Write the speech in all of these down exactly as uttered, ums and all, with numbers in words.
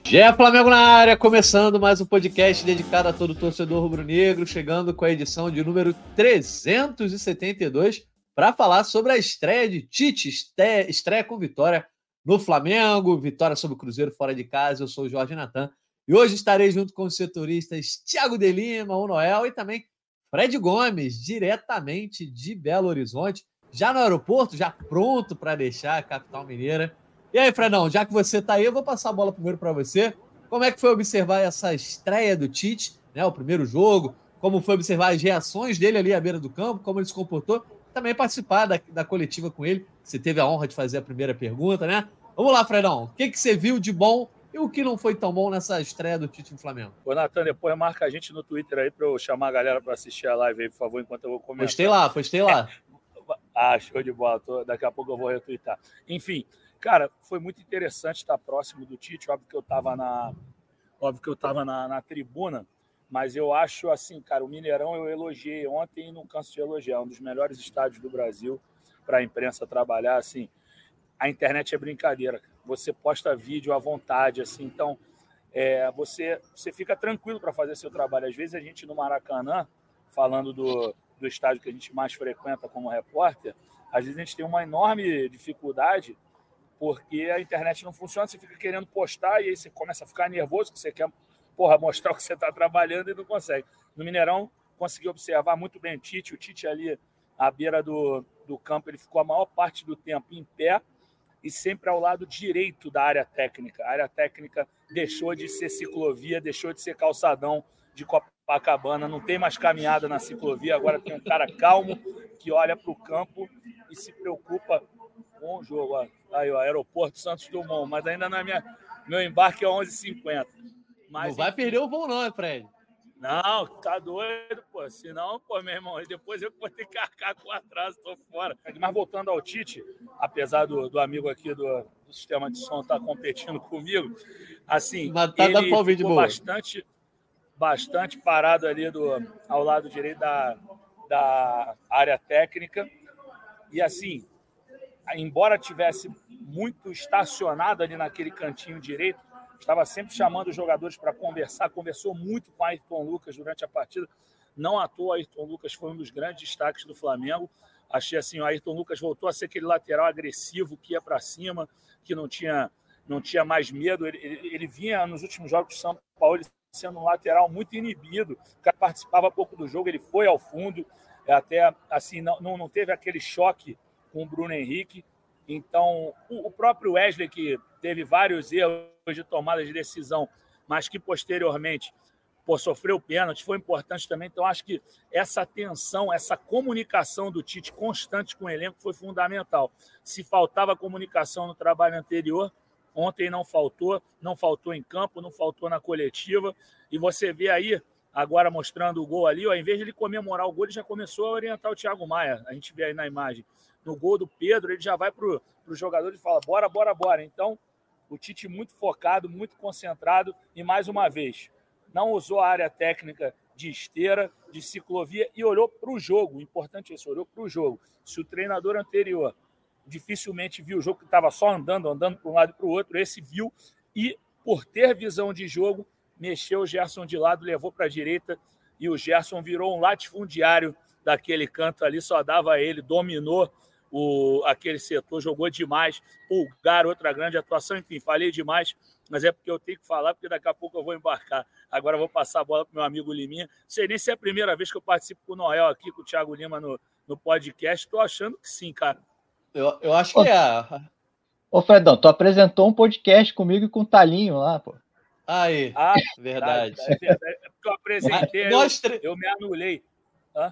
G E Flamengo na área, começando mais um podcast dedicado a todo torcedor rubro-negro, chegando com a edição de número trezentos e setenta e dois para falar sobre a estreia de Tite, estreia com vitória no Flamengo, vitória sobre o Cruzeiro fora de casa. Eu sou o Jorge Natan e hoje estarei junto com os setoristas Thiago de Lima, o Noel e também Fred Gomes, diretamente de Belo Horizonte, já no aeroporto, já pronto para deixar a capital mineira. E aí, Fredão, já que você está aí, eu vou passar a bola primeiro para você. Como é que foi observar essa estreia do Tite, né, o primeiro jogo? Como foi observar as reações dele ali à beira do campo? Como ele se comportou? Também participar da, da coletiva com ele. Você teve a honra de fazer a primeira pergunta, né? Vamos lá, Fredão. O que, que você viu de bom e o que não foi tão bom nessa estreia do Tite no Flamengo? Ô, Natan, depois marca a gente no Twitter aí para eu chamar a galera para assistir a live aí, por favor, enquanto eu vou comentar. Postei lá, postei lá. Ah, show de bola. Tô, daqui a pouco eu vou retweetar. Enfim, cara, foi muito interessante estar próximo do Tite. Óbvio que eu estava na, óbvio que eu estava na, na tribuna, mas eu acho assim, cara, o Mineirão eu elogiei ontem e não canso de elogiar. É um dos melhores estádios do Brasil para a imprensa trabalhar. Assim, a internet é brincadeira. Você posta vídeo à vontade, assim, então é, você, você fica tranquilo para fazer seu trabalho. Às vezes a gente no Maracanã, falando do, do estádio que a gente mais frequenta como repórter, às vezes a gente tem uma enorme dificuldade porque a internet não funciona, você fica querendo postar e aí você começa a ficar nervoso, que você quer porra, mostrar o que você está trabalhando e não consegue. No Mineirão, consegui observar muito bem o Tite. O Tite ali à beira do, do campo, ele ficou a maior parte do tempo em pé e sempre ao lado direito da área técnica. A área técnica deixou de ser ciclovia, deixou de ser calçadão de Copacabana, não tem mais caminhada na ciclovia, agora tem um cara calmo que olha para o campo e se preocupa com o jogo. Ó. Aí, ó, Aeroporto Santos Dumont, mas ainda na minha, meu embarque é onze e cinquenta. Mas, não vai enfim, perder o voo não, Fred? Não, tá doido, pô. Senão, pô, meu irmão, depois eu vou ter que arcar com o atraso, tô fora. Mas voltando ao Tite, apesar do, do amigo aqui do, do sistema de som estar tá competindo comigo, assim, mas tá ele ficou boa. bastante, bastante parado ali do, ao lado direito da, da área técnica. E assim, embora tivesse muito estacionado ali naquele cantinho direito, estava sempre chamando os jogadores para conversar, conversou muito com Ayrton Lucas durante a partida. Não à toa, Ayrton Lucas foi um dos grandes destaques do Flamengo. Achei assim, o Ayrton Lucas voltou a ser aquele lateral agressivo que ia para cima, que não tinha, não tinha mais medo. Ele, ele, ele vinha nos últimos jogos do São Paulo sendo um lateral muito inibido. O cara participava pouco do jogo, ele foi ao fundo, até assim, não, não teve aquele choque com o Bruno Henrique. Então, o próprio Wesley, que teve vários erros de tomada de decisão, mas que posteriormente pô, sofreu pênalti, foi importante também. Então, acho que essa atenção, essa comunicação do Tite constante com o elenco foi fundamental. Se faltava comunicação no trabalho anterior, ontem não faltou, não faltou em campo, não faltou na coletiva. E você vê aí, agora mostrando o gol ali, ó, em vez de ele comemorar o gol, ele já começou a orientar o Thiago Maia. A gente vê aí na imagem. No gol do Pedro, ele já vai para o jogador e fala, bora, bora, bora. Então, o Tite muito focado, muito concentrado e, mais uma vez, não usou a área técnica de esteira, de ciclovia e olhou para o jogo. O importante é isso, olhou para o jogo. Se o treinador anterior dificilmente viu o jogo, que estava só andando, andando para um lado e para o outro, esse viu e, por ter visão de jogo, mexeu o Gerson de lado, levou para a direita e o Gerson virou um latifundiário daquele canto ali, só dava a ele, dominou O, aquele setor, jogou demais, Pulgar, outra grande atuação, enfim, falei demais, mas é porque eu tenho que falar, porque daqui a pouco eu vou embarcar. Agora eu vou passar a bola para o meu amigo Liminha. Não sei nem se é a primeira vez que eu participo com o Noel aqui, com o Thiago Lima no, no podcast, estou achando que sim, cara. Eu, eu acho que ô, é. Ô, Fredão, tu apresentou um podcast comigo e com o Talinho lá, pô. Aí, ah, verdade. É verdade, é porque eu apresentei, Nós eu, tre... eu me anulei. Hã?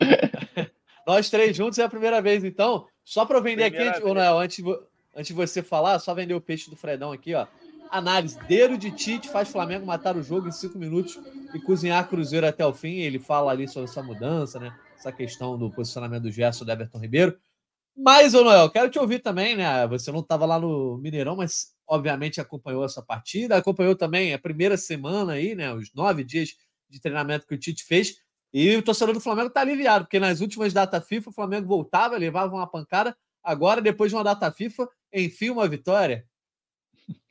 Nós três juntos é a primeira vez, então. Só para eu vender primeira aqui, vez. Noel, antes, antes de você falar, só vender o peixe do Fredão aqui, ó. Análise. Dedo de Tite faz Flamengo matar o jogo em cinco minutos e cozinhar Cruzeiro até o fim. Ele fala ali sobre essa mudança, né? Essa questão do posicionamento do Gerson, do Everton Ribeiro. Mas, ô Noel, quero te ouvir também, né? Você não estava lá no Mineirão, mas obviamente acompanhou essa partida. Acompanhou também a primeira semana aí, né? Os nove dias de treinamento que o Tite fez. E o torcedor do Flamengo está aliviado, porque nas últimas datas FIFA o Flamengo voltava, levava uma pancada. Agora, depois de uma data FIFA, enfim, uma vitória.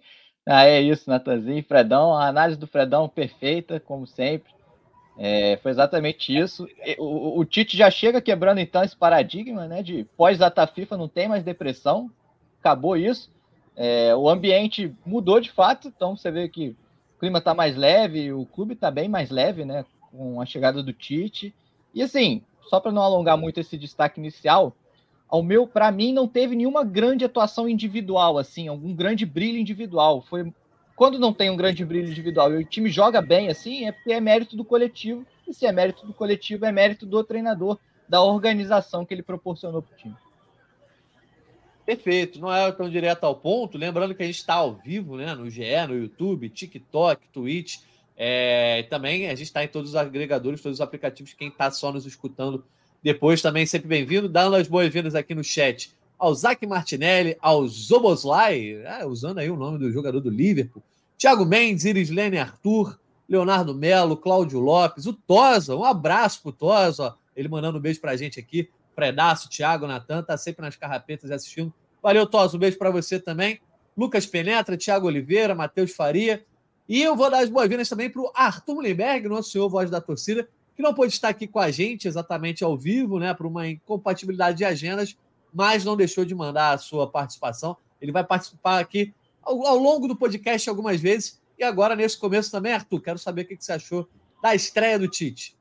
Ah, é isso, Natanzinho, Fredão, a análise do Fredão perfeita, como sempre. É, foi exatamente isso. O, o, o Tite já chega quebrando, então, esse paradigma, né, de pós-data FIFA não tem mais depressão, acabou isso. É, o ambiente mudou de fato, então você vê que o clima está mais leve, o clube está bem mais leve, né, com a chegada do Tite. E assim, só para não alongar muito esse destaque inicial, ao meu, para mim, não teve nenhuma grande atuação individual, assim, algum grande brilho individual. Foi quando não tem um grande brilho individual e o time joga bem, assim, é porque é mérito do coletivo. E se é mérito do coletivo, é mérito do treinador, da organização que ele proporcionou para o time. Perfeito, não é tão direto ao ponto. Lembrando que a gente está ao vivo, né, no G E, no YouTube, TikTok, Twitch. É, também a gente está em todos os agregadores, todos os aplicativos. Quem está só nos escutando depois também sempre bem-vindo. Dando as boas-vindas aqui no chat ao Zac Martinelli, ao Zoboslai, é, usando aí o nome do jogador do Liverpool, Thiago Mendes, Irislene Arthur, Leonardo Melo, Cláudio Lopes, o Tosa, um abraço pro Tosa, ele mandando um beijo pra gente aqui. Fredaço, Thiago, Natan, tá sempre nas carrapetas assistindo. Valeu, Tosa, um beijo para você também. Lucas Penetra, Thiago Oliveira, Matheus Faria. E eu vou dar as boas-vindas também para o Arthur Mullenberg, nosso senhor voz da torcida, que não pôde estar aqui com a gente exatamente ao vivo, né, por uma incompatibilidade de agendas, mas não deixou de mandar a sua participação. Ele vai participar aqui ao, ao longo do podcast algumas vezes. E agora, nesse começo também, Arthur, quero saber o que você achou da estreia do Tite.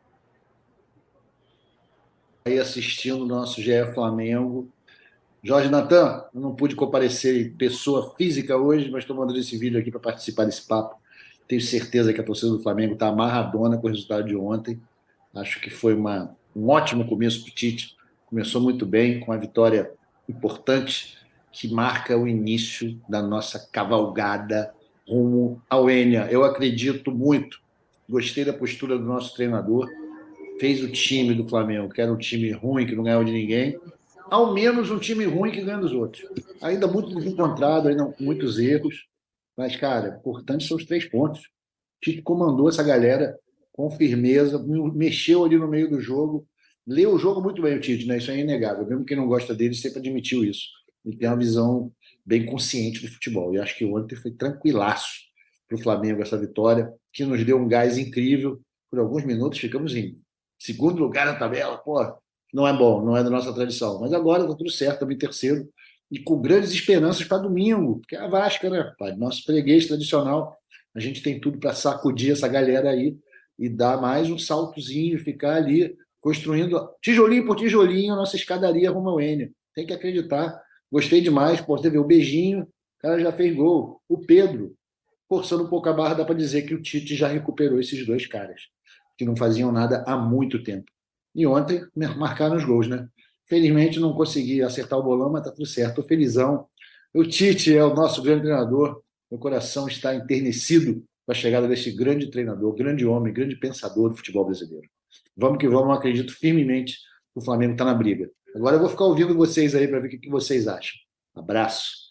Aí assistindo o nosso G E Flamengo. Jorge Natan, eu não pude comparecer em pessoa física hoje, mas estou mandando esse vídeo aqui para participar desse papo. Tenho certeza que a torcida do Flamengo está amarradona com o resultado de ontem. Acho que foi uma, um ótimo começo para o Tite. Começou muito bem, com uma vitória importante que marca o início da nossa cavalgada rumo ao Enia. Eu acredito muito, gostei da postura do nosso treinador, fez o time do Flamengo, que era um time ruim, que não ganhava de ninguém, ao menos um time ruim que ganha dos outros. Ainda muito desencontrado, ainda muitos erros, mas, cara, importante são os três pontos. O Tite comandou essa galera com firmeza, mexeu ali no meio do jogo, leu o jogo muito bem o Tite, né? Isso é inegável. Mesmo quem não gosta dele sempre admitiu isso. Ele tem uma visão bem consciente do futebol. E acho que ontem foi tranquilaço para o Flamengo essa vitória, que nos deu um gás incrível. Por alguns minutos ficamos em segundo lugar na tabela, pô, não é bom, não é da nossa tradição. Mas agora tá tudo certo, também terceiro, e com grandes esperanças para domingo, porque é a Vasca, né, pai? Nosso freguês tradicional, a gente tem tudo para sacudir essa galera aí e dar mais um saltozinho, ficar ali construindo tijolinho por tijolinho a nossa escadaria rumo ao Enia. Tem que acreditar. Gostei demais, pô, você vê o beijinho, o cara já fez gol. O Pedro, forçando um pouco a barra, dá para dizer que o Tite já recuperou esses dois caras, que não faziam nada há muito tempo. E ontem marcaram os gols, né? Felizmente não consegui acertar o bolão, mas tá tudo certo. Tô felizão. O Tite é o nosso grande treinador. Meu coração está enternecido com a chegada desse grande treinador, grande homem, grande pensador do futebol brasileiro. Vamos que vamos, eu acredito firmemente que o Flamengo está na briga. Agora eu vou ficar ouvindo vocês aí para ver o que vocês acham. Abraço.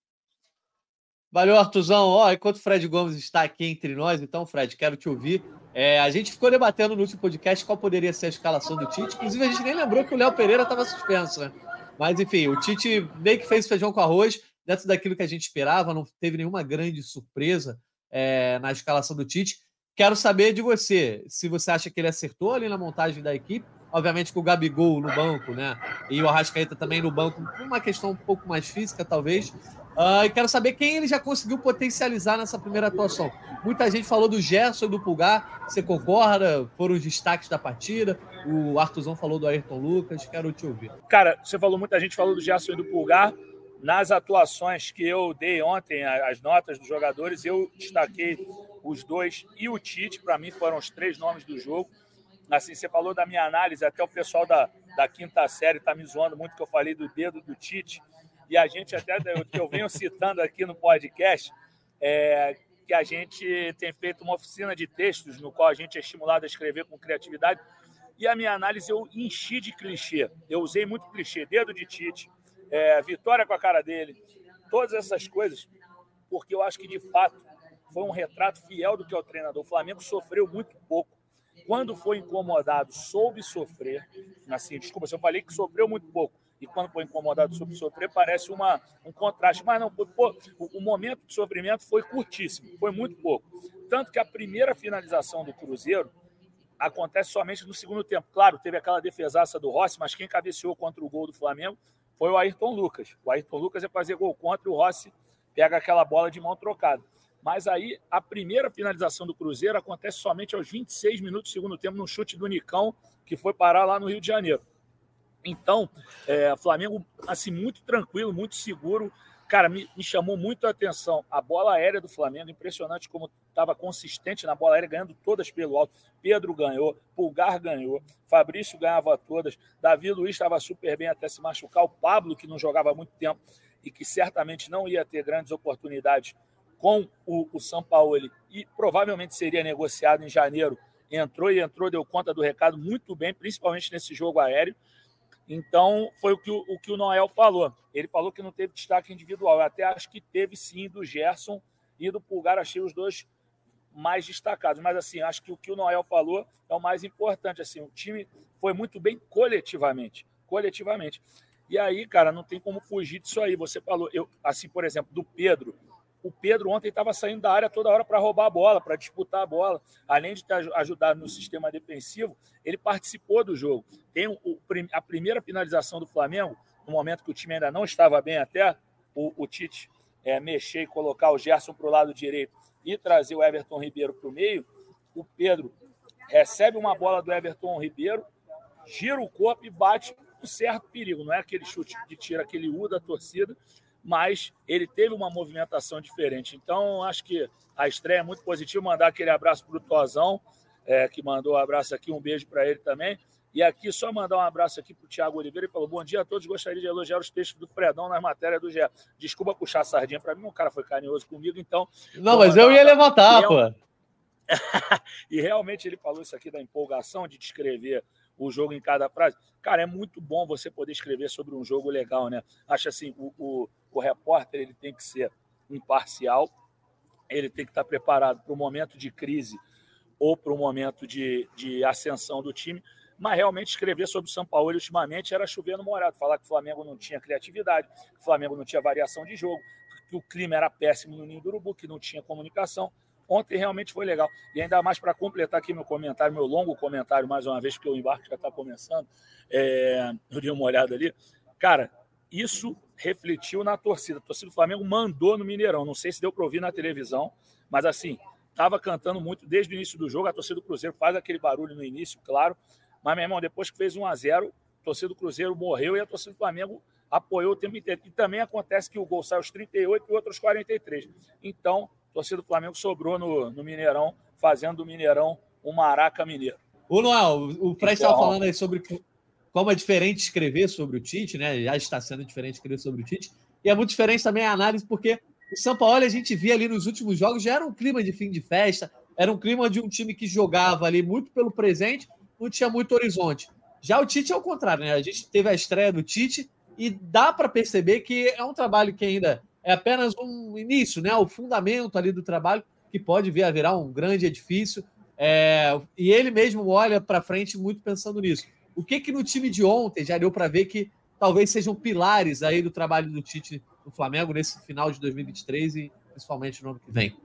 Valeu, Artuzão. Ó, enquanto o Fred Gomes está aqui entre nós, então, Fred, quero te ouvir. É, a gente ficou debatendo no último podcast qual poderia ser a escalação do Tite. Inclusive, a gente nem lembrou que o Léo Pereira estava suspenso, né? Mas, enfim, o Tite meio que fez feijão com arroz, dentro daquilo que a gente esperava, não teve nenhuma grande surpresa é, na escalação do Tite. Quero saber de você, se você acha que ele acertou ali na montagem da equipe, obviamente com o Gabigol no banco, né? E o Arrascaeta também no banco, uma questão um pouco mais física, talvez. Uh, e quero saber quem ele já conseguiu potencializar nessa primeira atuação. Muita gente falou do Gerson e do Pulgar. Você concorda? Foram os destaques da partida. O Artuzão falou do Ayrton Lucas. Quero te ouvir. Cara, você falou, muita gente falou do Gerson e do Pulgar. Nas atuações que eu dei ontem, as notas dos jogadores, eu destaquei os dois e o Tite. Para mim, foram os três nomes do jogo. Assim, você falou da minha análise, até o pessoal da, da quinta série está me zoando muito que eu falei do dedo do Tite. E a gente até, eu, eu venho citando aqui no podcast, é, que a gente tem feito uma oficina de textos no qual a gente é estimulado a escrever com criatividade. E a minha análise eu enchi de clichê. Eu usei muito clichê, dedo de Tite, é, vitória com a cara dele, todas essas coisas, porque eu acho que, de fato, foi um retrato fiel do que é o treinador. O Flamengo sofreu muito pouco. Quando foi incomodado, soube sofrer. Assim, desculpa, se eu falei que sofreu muito pouco, e quando foi incomodado sobre sofrer, parece uma, um contraste. Mas não, pô, o, o momento de sofrimento foi curtíssimo, foi muito pouco. Tanto que a primeira finalização do Cruzeiro acontece somente no segundo tempo. Claro, teve aquela defesaça do Rossi, mas quem cabeceou contra o gol do Flamengo foi o Ayrton Lucas. O Ayrton Lucas ia fazer gol contra e o Rossi pega aquela bola de mão trocada. Mas aí a primeira finalização do Cruzeiro acontece somente aos vinte e seis minutos do segundo tempo, num chute do Nicão, que foi parar lá no Rio de Janeiro. Então, é, Flamengo, assim, muito tranquilo, muito seguro. Cara, me, me chamou muito a atenção a bola aérea do Flamengo, impressionante como estava consistente na bola aérea, ganhando todas pelo alto. Pedro ganhou, Pulgar ganhou, Fabrício ganhava todas, Davi Luiz estava super bem até se machucar, o Pablo, que não jogava há muito tempo e que certamente não ia ter grandes oportunidades com o, o Sampaoli e provavelmente seria negociado em janeiro, entrou e entrou, deu conta do recado muito bem, principalmente nesse jogo aéreo. Então, foi o que o, o que o Noel falou. Ele falou que não teve destaque individual. Eu até acho que teve, sim, do Gerson e do Pulgar. Achei os dois mais destacados. Mas, assim, acho que o que o Noel falou é o mais importante. Assim, o time foi muito bem coletivamente. Coletivamente. E aí, cara, não tem como fugir disso aí. Você falou, eu, assim, por exemplo, do Pedro. O Pedro ontem estava saindo da área toda hora para roubar a bola, para disputar a bola. Além de ter ajudado no sistema defensivo, ele participou do jogo. Tem o, a primeira finalização do Flamengo, no momento que o time ainda não estava bem até, o, o Tite é, mexer e colocar o Gerson para o lado direito e trazer o Everton Ribeiro para o meio. O Pedro recebe uma bola do Everton Ribeiro, gira o corpo e bate com certo perigo. Não é aquele chute que tira aquele U da torcida, mas ele teve uma movimentação diferente. Então, acho que a estreia é muito positiva. Mandar aquele abraço para o Tozão, é, que mandou um abraço aqui, um beijo para ele também. E aqui, só mandar um abraço aqui para o Thiago Oliveira. Ele falou, bom dia a todos, gostaria de elogiar os textos do Fredão nas matérias do G E. Desculpa puxar a sardinha para mim, o cara foi carinhoso comigo, então... Não, mas eu ia levantar, e, pô. E realmente ele falou isso aqui da empolgação de descrever o jogo em cada frase. Cara, é muito bom você poder escrever sobre um jogo legal, né? Acho assim, o, o, o repórter ele tem que ser imparcial, ele tem que estar preparado para o momento de crise ou para o momento de, de ascensão do time, mas realmente escrever sobre o Sampaoli ultimamente era chover no molhado, falar que o Flamengo não tinha criatividade, que o Flamengo não tinha variação de jogo, que o clima era péssimo no Ninho do Urubu, que não tinha comunicação. Ontem realmente foi legal. E ainda mais para completar aqui meu comentário, meu longo comentário, mais uma vez, porque o embarque já está começando, é... eu dei uma olhada ali. Cara, isso refletiu na torcida. A torcida do Flamengo mandou no Mineirão. Não sei se deu para ouvir na televisão, mas assim, estava cantando muito desde o início do jogo. A torcida do Cruzeiro faz aquele barulho no início, claro. Mas, meu irmão, depois que fez um a zero, a torcida do Cruzeiro morreu e a torcida do Flamengo apoiou o tempo inteiro. E também acontece que o gol sai aos trinta e oito e outros quarenta e três. Então, a torcida do Flamengo sobrou no, no Mineirão, fazendo do Mineirão um Maraca Mineiro. Ô, Noel, o Fred estava falando aí sobre como é diferente escrever sobre o Tite, né? Já está sendo diferente escrever sobre o Tite. E é muito diferente também a análise, porque o Sampaoli, a gente via ali nos últimos jogos, já era um clima de fim de festa, era um clima de um time que jogava ali muito pelo presente, não tinha muito horizonte. Já o Tite é o contrário, né? A gente teve a estreia do Tite e dá para perceber que é um trabalho que ainda é apenas um início, né? O fundamento ali do trabalho, que pode vir a virar um grande edifício. É... E ele mesmo olha para frente muito pensando nisso. O que que no time de ontem já deu para ver que talvez sejam pilares aí do trabalho do Tite no Flamengo nesse final de dois mil e vinte e três e principalmente no ano que vem?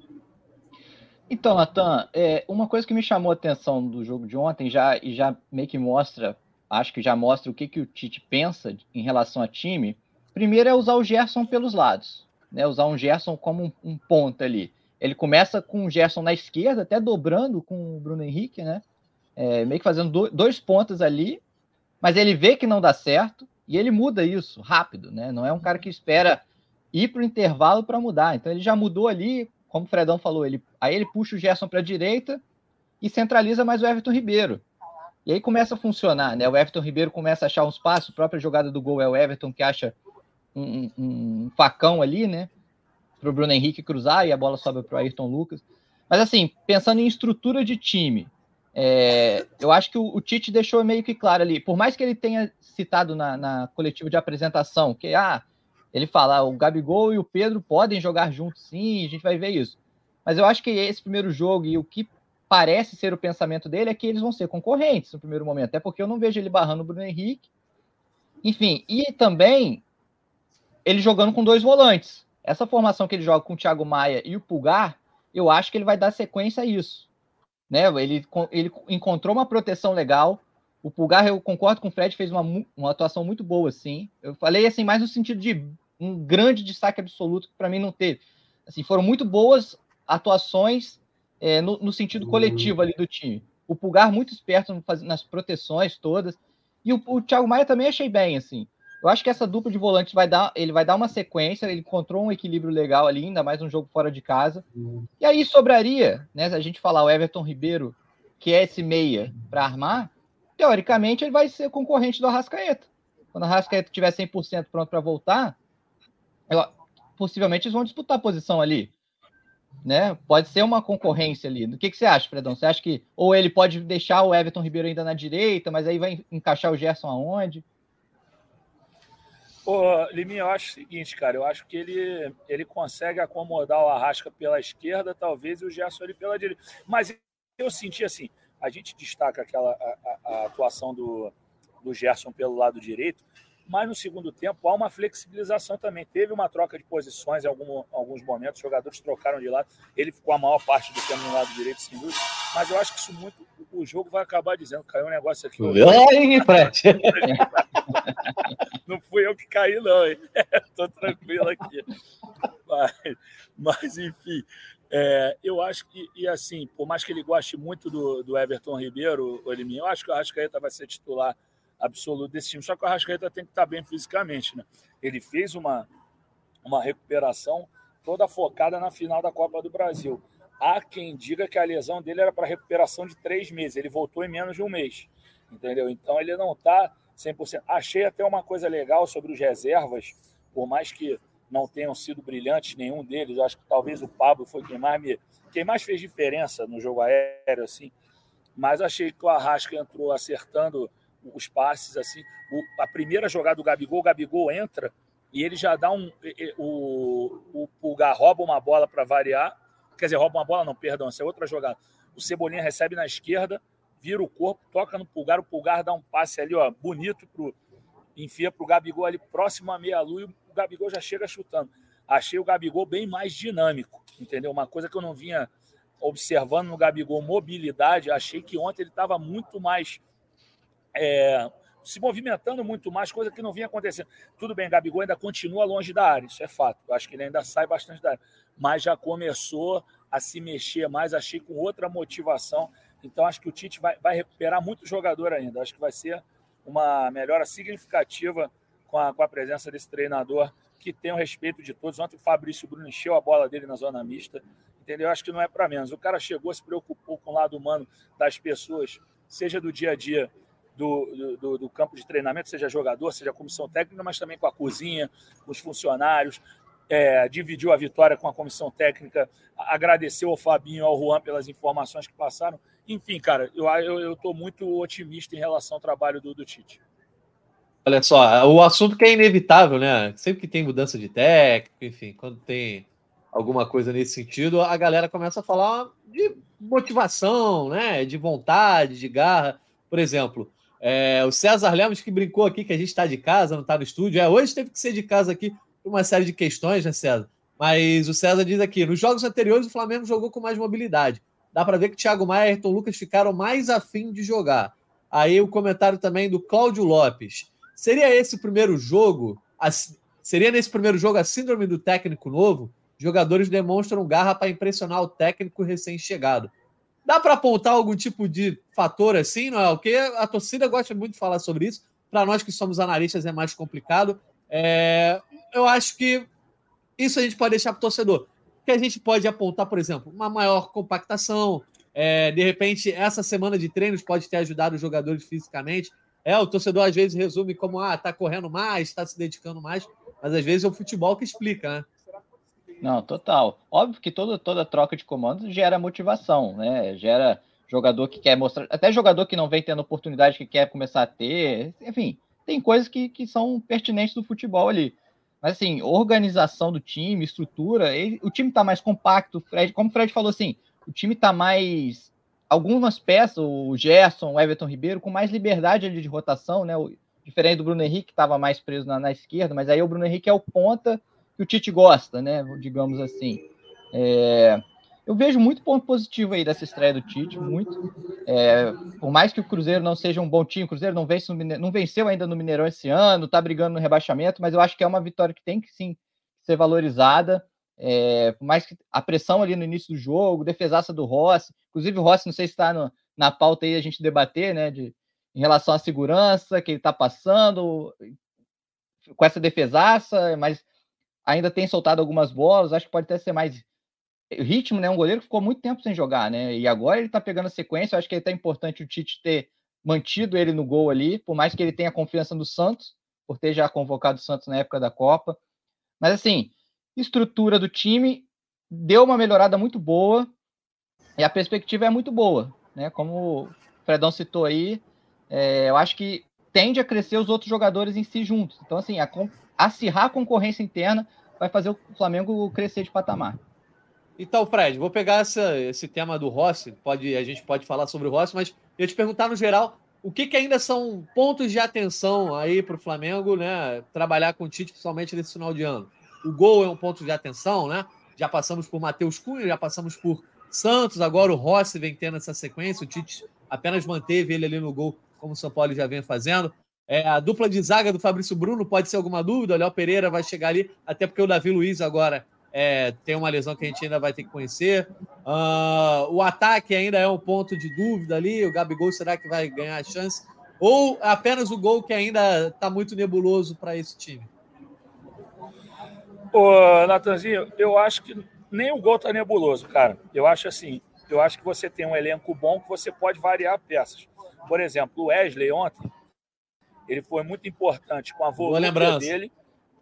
Então, Natan, é, uma coisa que me chamou a atenção do jogo de ontem já, e já meio que mostra, acho que já mostra o que, que o Tite pensa em relação a time, primeiro é usar o Gerson pelos lados, né? Usar um Gerson como um, um ponta ali. Ele começa com o Gerson na esquerda, até dobrando com o Bruno Henrique, né? É, meio que fazendo do, dois pontas ali, mas ele vê que não dá certo e ele muda isso rápido, né? Não é um cara que espera ir para o intervalo para mudar. Então ele já mudou ali, como o Fredão falou, ele, aí ele puxa o Gerson para a direita e centraliza mais o Everton Ribeiro. E aí começa a funcionar, né? O Everton Ribeiro começa a achar um espaço, a própria jogada do gol é o Everton que acha um, um, um facão ali, né? Para o Bruno Henrique cruzar e a bola sobe para o Ayrton Lucas. Mas assim, pensando em estrutura de time, é, eu acho que o, o Tite deixou meio que claro ali, por mais que ele tenha citado na, na coletiva de apresentação, que ah, ele fala, o Gabigol e o Pedro podem jogar juntos sim, a gente vai ver isso. Mas eu acho que esse primeiro jogo e o que parece ser o pensamento dele é que eles vão ser concorrentes no primeiro momento, até porque eu não vejo ele barrando o Bruno Henrique Enfim, e também ele jogando com dois volantes. Essa formação que ele joga com o Thiago Maia e o Pulgar, eu acho que ele vai dar sequência a isso. Né? Ele, ele encontrou uma proteção legal. O Pulgar, eu concordo com o Fred, fez uma, uma atuação muito boa, sim. Eu falei assim, mais no sentido de um grande destaque absoluto que para mim não teve. Assim, foram muito boas atuações é, no, no sentido coletivo ali do time. O Pulgar muito esperto nas proteções todas. E o, o Thiago Maia também achei bem, assim. Eu acho que essa dupla de volantes vai dar, ele vai dar uma sequência, ele encontrou um equilíbrio legal ali, ainda mais um jogo fora de casa. E aí sobraria, né, se a gente falar o Everton Ribeiro, que é esse meia para armar, teoricamente ele vai ser concorrente do Arrascaeta. Quando o Arrascaeta tiver cem por cento pronto para voltar, eu, possivelmente eles vão disputar a posição ali. Né? Pode ser uma concorrência ali. O que, que você acha, Fredão? Você acha que ou ele pode deixar o Everton Ribeiro ainda na direita, mas aí vai encaixar o Gerson aonde? Ô, Liminha, eu acho o seguinte, cara, eu acho que ele, ele consegue acomodar o Arrasca pela esquerda, talvez, e o Gerson ali pela direita. Mas eu senti assim, a gente destaca aquela a, a, a atuação do, do Gerson pelo lado direito, mas no segundo tempo há uma flexibilização também. Teve uma troca de posições em algum, alguns momentos, os jogadores trocaram de lado, ele ficou a maior parte do tempo no lado direito, sem dúvida, mas eu acho que isso muito, o jogo vai acabar dizendo, caiu um negócio aqui. Ai, Fred! Não fui eu que caí, não, hein? Tô tranquilo aqui. Mas, mas enfim, é, eu acho que, e assim, por mais que ele goste muito do, do Everton Ribeiro, o Eliminho, eu acho que o Arrascaeta vai ser titular absoluto desse time, só que o Arrascaeta tem que estar bem fisicamente, né? Ele fez uma, uma recuperação toda focada na final da Copa do Brasil. Há quem diga que a lesão dele era para recuperação de três meses, ele voltou em menos de um mês, entendeu? Então ele não está cem por cento. Achei até uma coisa legal sobre os reservas, por mais que não tenham sido brilhantes nenhum deles, eu acho que talvez o Pablo foi quem mais, me, quem mais fez diferença no jogo aéreo, assim, mas achei que o Arrasca entrou acertando os passes, assim, o, a primeira jogada do Gabigol, o Gabigol entra e ele já dá um, o, o Pulgar rouba uma bola para variar, quer dizer, rouba uma bola não, perdão, essa é outra jogada, o Cebolinha recebe na esquerda, vira o corpo, toca no Pulgar, o Pulgar dá um passe ali, ó, bonito, pro, enfia para o Gabigol ali próximo à meia-lua e o Gabigol já chega chutando. Achei o Gabigol bem mais dinâmico, entendeu? Uma coisa que eu não vinha observando no Gabigol, mobilidade, achei que ontem ele estava muito mais é, se movimentando muito mais, coisa que não vinha acontecendo. Tudo bem, Gabigol ainda continua longe da área, isso é fato. Eu acho que ele ainda sai bastante da área, mas já começou a se mexer mais, achei com outra motivação. Então, acho que o Tite vai, vai recuperar muito jogador ainda. Acho que vai ser uma melhora significativa com a, com a presença desse treinador que tem o respeito de todos. Ontem o Fabrício Bruno encheu a bola dele na zona mista. Entendeu? Acho que não é para menos. O cara chegou, se preocupou com o lado humano das pessoas, seja do dia a dia do, do, do campo de treinamento, seja jogador, seja comissão técnica, mas também com a cozinha, com os funcionários. É, dividiu a vitória com a comissão técnica, agradeceu ao Fabinho e ao Juan pelas informações que passaram. Enfim, cara, eu estou muito otimista em relação ao trabalho do, do Tite. Olha só, o assunto que é inevitável, né? Sempre que tem mudança de técnico, enfim, quando tem alguma coisa nesse sentido, a galera começa a falar de motivação, né? De vontade, de garra. Por exemplo, é, o César Lemos que brincou aqui que a gente está de casa, não está no estúdio. É, hoje teve que ser de casa aqui por uma série de questões, né, César? Mas o César diz aqui, nos jogos anteriores o Flamengo jogou com mais mobilidade. Dá para ver que Thiago Maia e Ayrton Lucas ficaram mais afim de jogar. Aí o comentário também do Cláudio Lopes. Seria esse o primeiro jogo? A, seria nesse primeiro jogo a síndrome do técnico novo? Jogadores demonstram garra para impressionar o técnico recém-chegado. Dá para apontar algum tipo de fator assim, não é? Porque a torcida gosta muito de falar sobre isso. Para nós que somos analistas é mais complicado. É, eu acho que isso a gente pode deixar para o torcedor. Que a gente pode apontar, por exemplo, uma maior compactação. É, de repente, essa semana de treinos pode ter ajudado os jogadores fisicamente. É, o torcedor às vezes resume como, ah, tá correndo mais, tá se dedicando mais, mas às vezes é o futebol que explica, né? Não, total. Óbvio que toda, toda troca de comandos gera motivação, né? Gera jogador que quer mostrar, até jogador que não vem tendo oportunidade, que quer começar a ter, enfim, tem coisas que, que são pertinentes do futebol ali. Mas, assim, organização do time, estrutura, ele, o time tá mais compacto, Fred, como o Fred falou, assim, o time tá mais, algumas peças, o Gerson, o Everton Ribeiro, com mais liberdade ali de rotação, né, diferente do Bruno Henrique, que estava mais preso na, na esquerda, mas aí o Bruno Henrique é o ponta que o Tite gosta, né? Digamos assim. É, eu vejo muito ponto positivo aí dessa estreia do Tite, muito. É, por mais que o Cruzeiro não seja um bom time, o Cruzeiro não, vence no, não venceu ainda no Mineirão esse ano, tá brigando no rebaixamento, mas eu acho que é uma vitória que tem que sim ser valorizada. É, por mais que a pressão ali no início do jogo, defesaça do Rossi, inclusive o Rossi, não sei se está no, na pauta aí a gente debater, né, de, em relação à segurança que ele está passando com essa defesaça, mas ainda tem soltado algumas bolas, acho que pode até ser mais ritmo, né, um goleiro que ficou muito tempo sem jogar, né, e agora ele está pegando a sequência, eu acho que é até importante o Tite ter mantido ele no gol ali, por mais que ele tenha confiança no Santos, por ter já convocado o Santos na época da Copa, mas assim, estrutura do time deu uma melhorada muito boa e a perspectiva é muito boa, né? Como o Fredão citou aí, é, eu acho que tende a crescer os outros jogadores em si juntos. Então, assim, a, acirrar a concorrência interna vai fazer o Flamengo crescer de patamar. Então, Fred, vou pegar essa, esse tema do Rossi, pode, a gente pode falar sobre o Rossi, mas eu ia te perguntar no geral, o que, que ainda são pontos de atenção aí para o Flamengo, né? Trabalhar com o Tite, principalmente nesse final de ano. O gol é um ponto de atenção, né? Já passamos por Matheus Cunha, já passamos por Santos, agora o Rossi vem tendo essa sequência, o Tite apenas manteve ele ali no gol, como o São Paulo já vem fazendo. É, a dupla de zaga do Fabrício Bruno pode ser alguma dúvida, o Léo Pereira vai chegar ali, até porque o Davi Luiz agora é, tem uma lesão que a gente ainda vai ter que conhecer. Uh, o ataque ainda é um ponto de dúvida ali, o Gabigol será que vai ganhar a chance? Ou apenas o gol que ainda está muito nebuloso para esse time? Ô, Natanzinho, eu acho que nem o gol tá nebuloso, cara. Eu acho assim, eu acho que você tem um elenco bom que você pode variar peças. Por exemplo, o Wesley ontem, ele foi muito importante com a volúpia dele,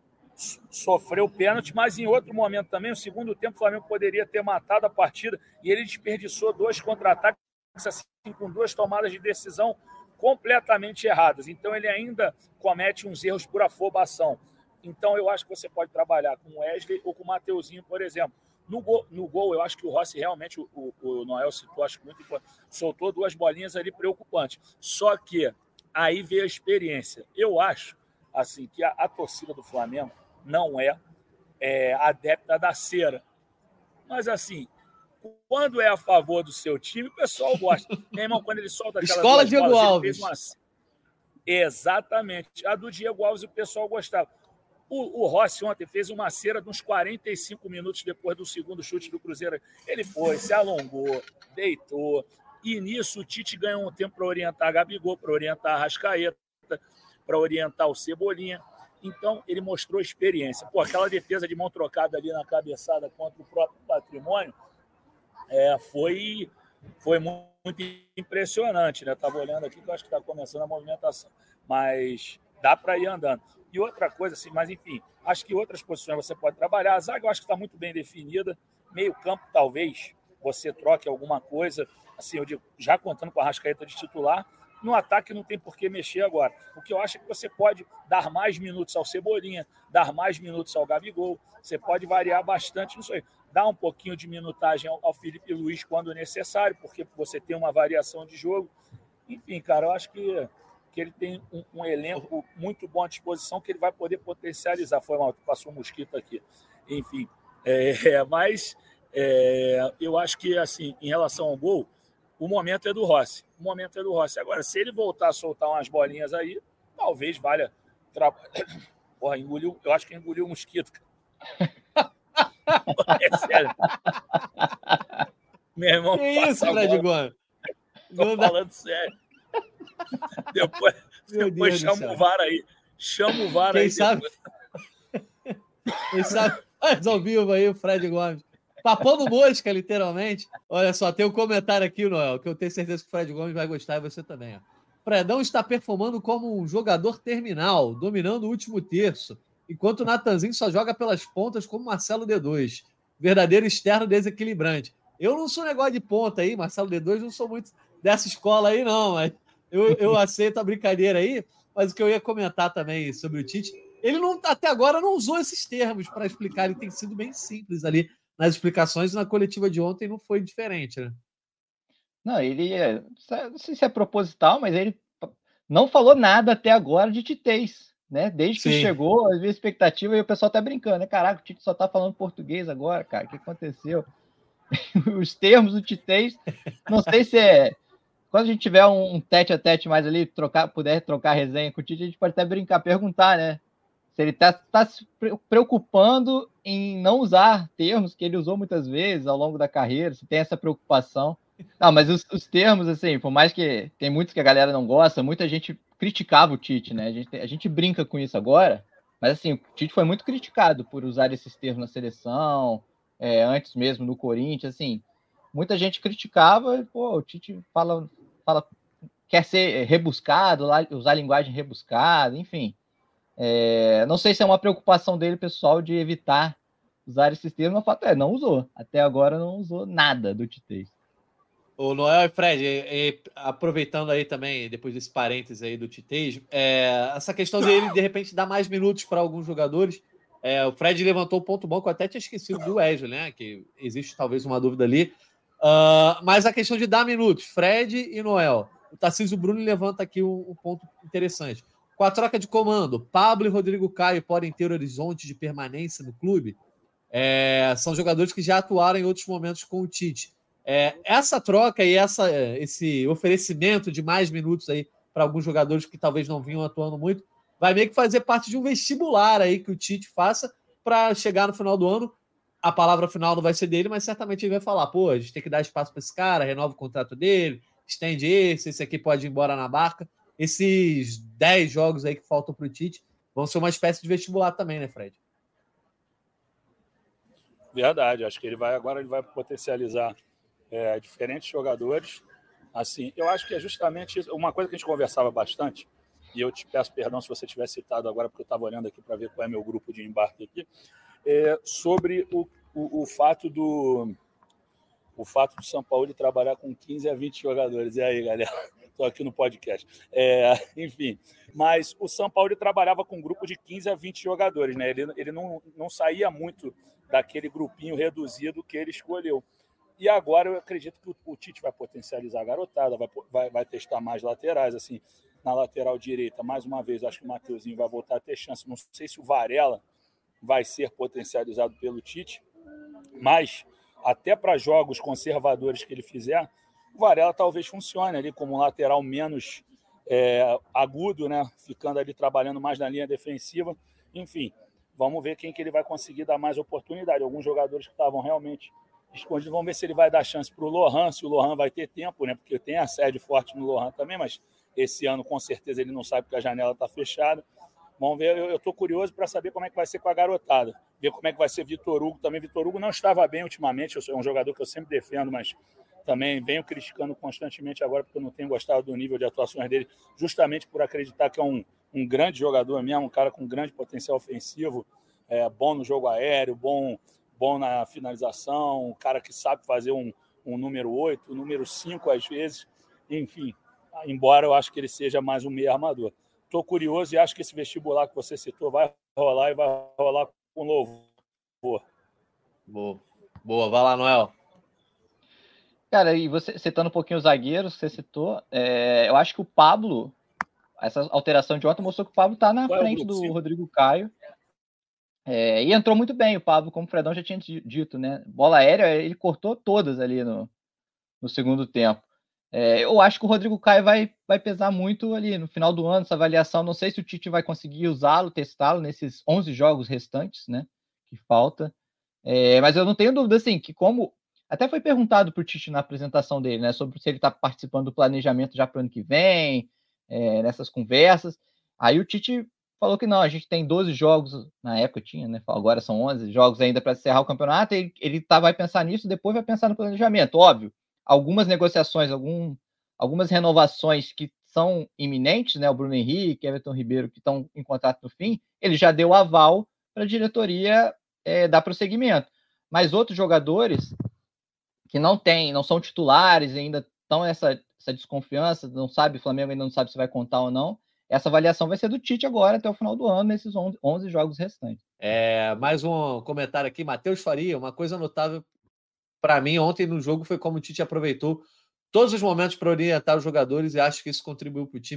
sofreu pênalti, mas em outro momento também, no segundo tempo, o Flamengo poderia ter matado a partida e ele desperdiçou dois contra-ataques assim, com duas tomadas de decisão completamente erradas. Então ele ainda comete uns erros por afobação. Então, eu acho que você pode trabalhar com o Wesley ou com o Mateuzinho, por exemplo. No gol, no gol eu acho que o Rossi realmente, o, o, o Noel citou, acho que muito importante, soltou duas bolinhas ali preocupantes. Só que aí veio a experiência. Eu acho assim, que a, a torcida do Flamengo não é, é adepta da cera. Mas, assim, quando é a favor do seu time, o pessoal gosta. Meu irmão, quando ele solta aquelas Escola duas Diego bolas, Alves. ele fez uma... Exatamente. A do Diego Alves o pessoal gostava. O, o Rossi ontem fez uma cera de uns quarenta e cinco minutos depois do segundo chute do Cruzeiro. Ele foi, se alongou, deitou. E nisso o Tite ganhou um tempo para orientar a Gabigol, para orientar a Arrascaeta, para orientar o Cebolinha. Então, ele mostrou experiência. Pô, aquela defesa de mão trocada ali na cabeçada contra o próprio Patrimônio é, foi, foi muito impressionante, né? Estava olhando aqui que eu acho que está começando a movimentação. Mas dá para ir andando. E outra coisa, assim, mas enfim, acho que outras posições você pode trabalhar. A zaga eu acho que está muito bem definida. Meio campo, talvez, você troque alguma coisa. Assim, eu digo, já contando com a Arrascaeta de titular. No ataque não tem por que mexer agora. O que eu acho é que você pode dar mais minutos ao Cebolinha, dar mais minutos ao Gabigol. Você pode variar bastante nisso aí. Dar um pouquinho de minutagem ao Felipe Luiz quando necessário, porque você tem uma variação de jogo. Enfim, cara, eu acho que, que ele tem um, um elenco muito bom à disposição que ele vai poder potencializar. Foi mal, passou um mosquito aqui. Enfim, é, mas é, eu acho que, assim, em relação ao gol, o momento é do Rossi. O momento é do Rossi. Agora, se ele voltar a soltar umas bolinhas aí, talvez valha. Tra... Porra, engoliu. Eu acho que engoliu um mosquito. É sério. Meu irmão, que isso, Fred Gomes? Tô Não falando dá... sério. Depois, depois chama o V A R aí. Chama o V A R Quem aí. Sabe... Quem sabe? Faz ao vivo aí o Fred Gomes. Papando mosca, literalmente. Olha só, tem um comentário aqui, Noel, que eu tenho certeza que o Fred Gomes vai gostar e você também. Ó. Fredão está performando como um jogador terminal, dominando o último terço, enquanto o Natanzinho só joga pelas pontas como Marcelo D dois. Verdadeiro externo desequilibrante. Eu não sou negócio de ponta aí, Marcelo D dois, não sou muito dessa escola aí, não, mas eu, eu aceito a brincadeira aí, mas o que eu ia comentar também sobre o Tite, ele não, até agora não usou esses termos para explicar, ele tem sido bem simples ali nas explicações, na coletiva de ontem não foi diferente, né? Não, ele, não sei se é proposital, mas ele não falou nada até agora de Titez, né? Desde que Sim. chegou, havia expectativa e o pessoal tá brincando, né? Caraca, o Tite só tá falando português agora, cara. O que aconteceu? Os termos do Titez, não sei se é... Quando a gente tiver um, um tete a tete mais ali, trocar, puder trocar resenha com o Tite, a gente pode até brincar, perguntar, né? Se ele tá, tá se preocupando em não usar termos que ele usou muitas vezes ao longo da carreira, se tem essa preocupação. Não, mas os, os termos, assim, por mais que tem muitos que a galera não gosta, muita gente criticava o Tite, né? A gente, a gente brinca com isso agora, mas assim, o Tite foi muito criticado por usar esses termos na seleção, é, antes mesmo no Corinthians, assim, muita gente criticava, pô, o Tite fala, fala quer ser rebuscado, usar linguagem rebuscada, enfim. É, não sei se é uma preocupação dele, pessoal, de evitar usar esses termos, mas o fato é, não usou. Até agora não usou nada do Titez. O Noel e Fred, e, e, aproveitando aí também, depois desse parênteses aí do Titez, é, essa questão dele, de repente, dar mais minutos para alguns jogadores. É, o Fred levantou um ponto bom que eu até tinha esquecido do Wesley, né? Que existe talvez uma dúvida ali. Uh, mas a questão de dar minutos, Fred e Noel. O Tarcísio Bruno levanta aqui um, um ponto interessante. Com a troca de comando, Pablo e Rodrigo Caio podem ter horizonte de permanência no clube? É, são jogadores que já atuaram em outros momentos com o Tite. É, essa troca e essa, esse oferecimento de mais minutos aí para alguns jogadores que talvez não vinham atuando muito, vai meio que fazer parte de um vestibular aí que o Tite faça para chegar no final do ano. A palavra final não vai ser dele, mas certamente ele vai falar, pô, a gente tem que dar espaço para esse cara, renova o contrato dele, estende esse, esse aqui pode ir embora na barca. Esses dez jogos aí que faltam para o Tite vão ser uma espécie de vestibular também, né, Fred? Verdade, acho que ele vai agora ele vai potencializar é, diferentes jogadores. Assim, eu acho que é justamente isso. Uma coisa que a gente conversava bastante, e eu te peço perdão se você tiver citado agora, porque eu estava olhando aqui para ver qual é meu grupo de embarque aqui, é sobre o, o, o fato do o fato do São Paulo de trabalhar com quinze a vinte jogadores. E aí, galera? Estou aqui no podcast. É, enfim, mas o São Paulo trabalhava com um grupo de quinze a vinte jogadores, né? Ele, ele não, não saía muito daquele grupinho reduzido que ele escolheu. E agora eu acredito que o, o Tite vai potencializar a garotada, vai, vai, vai testar mais laterais, assim, na lateral direita, mais uma vez, acho que o Mateuzinho vai voltar a ter chance. Não sei se o Varela vai ser potencializado pelo Tite, mas até para jogos conservadores que ele fizer, o Varela talvez funcione ali como um lateral menos é, agudo, né? Ficando ali trabalhando mais na linha defensiva. Enfim, vamos ver quem que ele vai conseguir dar mais oportunidade. Alguns jogadores que estavam realmente escondidos, vamos ver se ele vai dar chance para o Lohan, se o Lohan vai ter tempo, né? Porque tem a sede forte no Lohan também, mas esse ano com certeza ele não sabe porque a janela está fechada. Vamos ver, eu estou curioso para saber como é que vai ser com a garotada. Ver como é que vai ser Vitor Hugo também. Vitor Hugo não estava bem ultimamente, eu sou um jogador que eu sempre defendo, mas também venho criticando constantemente agora porque eu não tenho gostado do nível de atuações dele, justamente por acreditar que é um, um grande jogador mesmo, um cara com grande potencial ofensivo, é, bom no jogo aéreo, bom, bom na finalização, um cara que sabe fazer um, um número oito, um número cinco às vezes. Enfim, embora eu acho que ele seja mais um meio armador. Estou curioso e acho que esse vestibular que você citou vai rolar e vai rolar com louvor. Boa. Boa, vai lá, Noel. Cara, e você citando um pouquinho os zagueiros, você citou, é, eu acho que o Pablo, essa alteração de ontem mostrou que o Pablo está na Qual frente é do Sim. Rodrigo Caio. É, e entrou muito bem o Pablo, como o Fredão já tinha dito, né? Bola aérea, ele cortou todas ali no, no segundo tempo. É, eu acho que o Rodrigo Caio vai, vai pesar muito ali no final do ano, essa avaliação. Não sei se o Tite vai conseguir usá-lo, testá-lo nesses onze jogos restantes, né? Que falta. É, mas eu não tenho dúvida, assim, que como... Até foi perguntado para o Tite na apresentação dele, né? Sobre se ele está participando do planejamento já para o ano que vem, é, nessas conversas. Aí o Tite falou que não, a gente tem doze jogos, na época tinha, né? Agora são onze jogos ainda para encerrar o campeonato, e ele tá, vai pensar nisso, depois vai pensar no planejamento. Óbvio, algumas negociações, algum, algumas renovações que são iminentes, né? O Bruno Henrique, Everton Ribeiro, que estão em contrato no fim, ele já deu aval para a diretoria é, dar prosseguimento. Mas outros jogadores que não tem, não são titulares, ainda estão essa, essa desconfiança, não sabe, o Flamengo ainda não sabe se vai contar ou não. Essa avaliação vai ser do Tite agora, até o final do ano, nesses onze jogos restantes. É, mais um comentário aqui, Matheus Faria, uma coisa notável para mim ontem no jogo foi como o Tite aproveitou todos os momentos para orientar os jogadores e acho que isso contribuiu para o time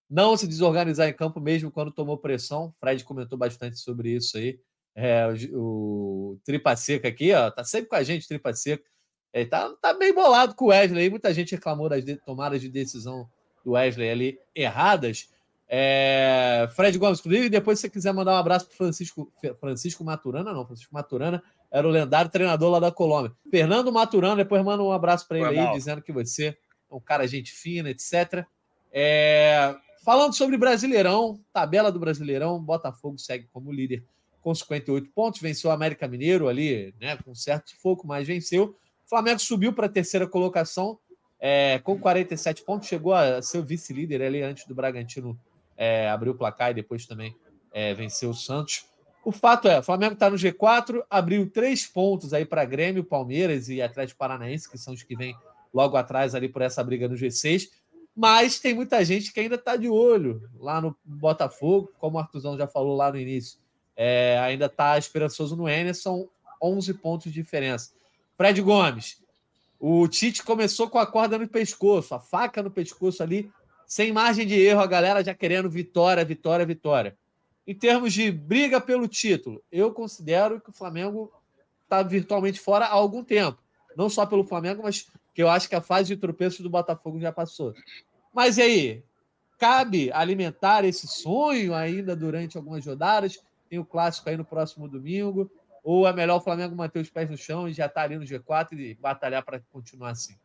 não se desorganizar em campo mesmo quando tomou pressão. O Fred comentou bastante sobre isso aí. É, o, o Tripa Seca aqui, ó, tá sempre com a gente, Tripa Seca. Ele tá, tá bem bolado com o Wesley. Muita gente reclamou das de, tomadas de decisão do Wesley ali erradas. É, Fred Gomes, inclusive, depois se você quiser mandar um abraço para Francisco, Francisco Maturana, não, Francisco Maturana era o lendário treinador lá da Colômbia. Fernando Maturana, depois manda um abraço para ele aí, dizendo que você é um cara gente fina, etcétera. É, falando sobre Brasileirão, tabela do Brasileirão, Botafogo segue como líder com cinquenta e oito pontos, venceu o América Mineiro ali, né, com certo sufoco, mas venceu. O Flamengo subiu para a terceira colocação é, com quarenta e sete pontos, chegou a ser o vice-líder ali antes do Bragantino é, abrir o placar e depois também é, venceu o Santos. O fato é, o Flamengo está no G quatro, abriu três pontos aí para Grêmio, Palmeiras e Atlético Paranaense, que são os que vêm logo atrás ali por essa briga no G seis, mas tem muita gente que ainda está de olho lá no Botafogo, como o Artuzão já falou lá no início, é, ainda está esperançoso no Enes, são onze pontos de diferença. Fred Gomes, o Tite começou com a corda no pescoço, a faca no pescoço ali, sem margem de erro, a galera já querendo vitória, vitória, vitória. Em termos de briga pelo título, eu considero que o Flamengo está virtualmente fora há algum tempo. Não só pelo Flamengo, mas que eu acho que a fase de tropeço do Botafogo já passou. Mas e aí? Cabe alimentar esse sonho ainda durante algumas rodadas? Tem o clássico aí no próximo domingo. Ou é melhor o Flamengo manter os pés no chão e já estar ali no G quatro e batalhar para continuar assim?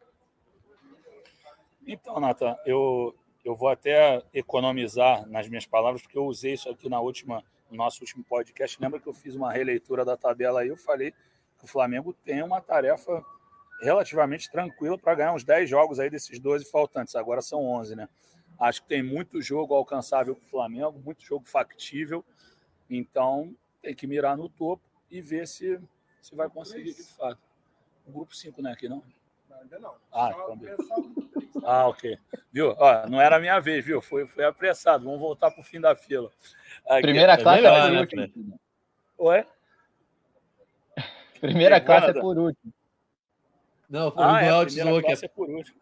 Então, Nathan, eu, eu vou até economizar nas minhas palavras, porque eu usei isso aqui na última, no nosso último podcast. Lembra que eu fiz uma releitura da tabela aí? Eu falei que o Flamengo tem uma tarefa relativamente tranquila para ganhar uns dez jogos aí desses doze faltantes. Agora são onze, né? Acho que tem muito jogo alcançável para o Flamengo, muito jogo factível. Então, tem que mirar no topo e ver se, se vai conseguir de fato. O grupo cinco não é aqui, não? Ainda não. Ah, então... ah, ok. Viu? Ó, não era a minha vez, viu? Foi, foi apressado. Vamos voltar para o fim da fila. Aqui, Primeira é classe melhor, é por né, último. Fred? Oi? Primeira classe é por último. Não, foi ah, é, a primeira classe é por último.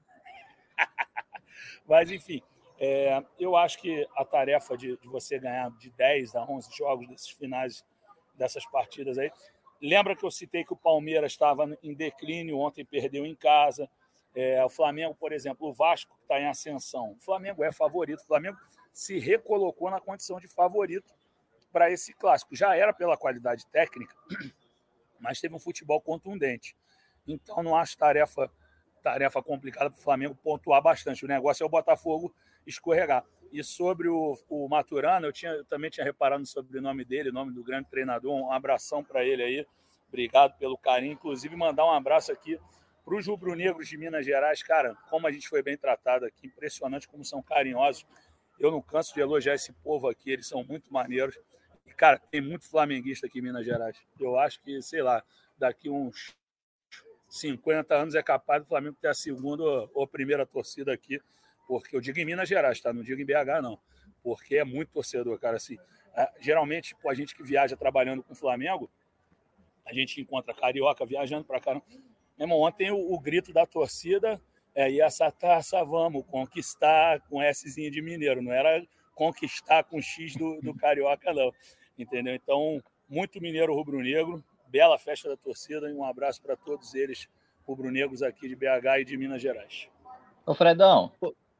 Mas, enfim, é, eu acho que a tarefa de, de você ganhar de dez a onze jogos desses finais, dessas partidas aí. Lembra que eu citei que o Palmeiras estava em declínio, ontem perdeu em casa. É, o Flamengo, por exemplo, o Vasco está em ascensão. O Flamengo é favorito. O Flamengo se recolocou na condição de favorito para esse clássico. Já era pela qualidade técnica, mas teve um futebol contundente. Então, não acho tarefa, tarefa complicada para o Flamengo pontuar bastante. O negócio é o Botafogo escorregar. E sobre o, o Maturana, eu, tinha, eu também tinha reparado no sobrenome dele, o nome do grande treinador. Um abração para ele aí. Obrigado pelo carinho. Inclusive, mandar um abraço aqui para os rubro-negros de Minas Gerais. Cara, como a gente foi bem tratado aqui. Impressionante como são carinhosos. Eu não canso de elogiar esse povo aqui. Eles são muito maneiros. E, cara, tem muito flamenguista aqui em Minas Gerais. Eu acho que, sei lá, daqui uns cinquenta anos é capaz do Flamengo ter a segunda ou a primeira torcida aqui, porque eu digo em Minas Gerais, tá? Não digo em B H, não, porque é muito torcedor, cara, assim, é, geralmente, a gente que viaja trabalhando com o Flamengo, a gente encontra carioca viajando pra caramba. Meu irmão, ontem o, o grito da torcida é, e essa taça vamos conquistar com Szinho de mineiro, não era conquistar com X do, do carioca, não, entendeu? Então, muito mineiro rubro-negro, bela festa da torcida e um abraço para todos eles, rubro-negros aqui de B H e de Minas Gerais. Ô, Fredão,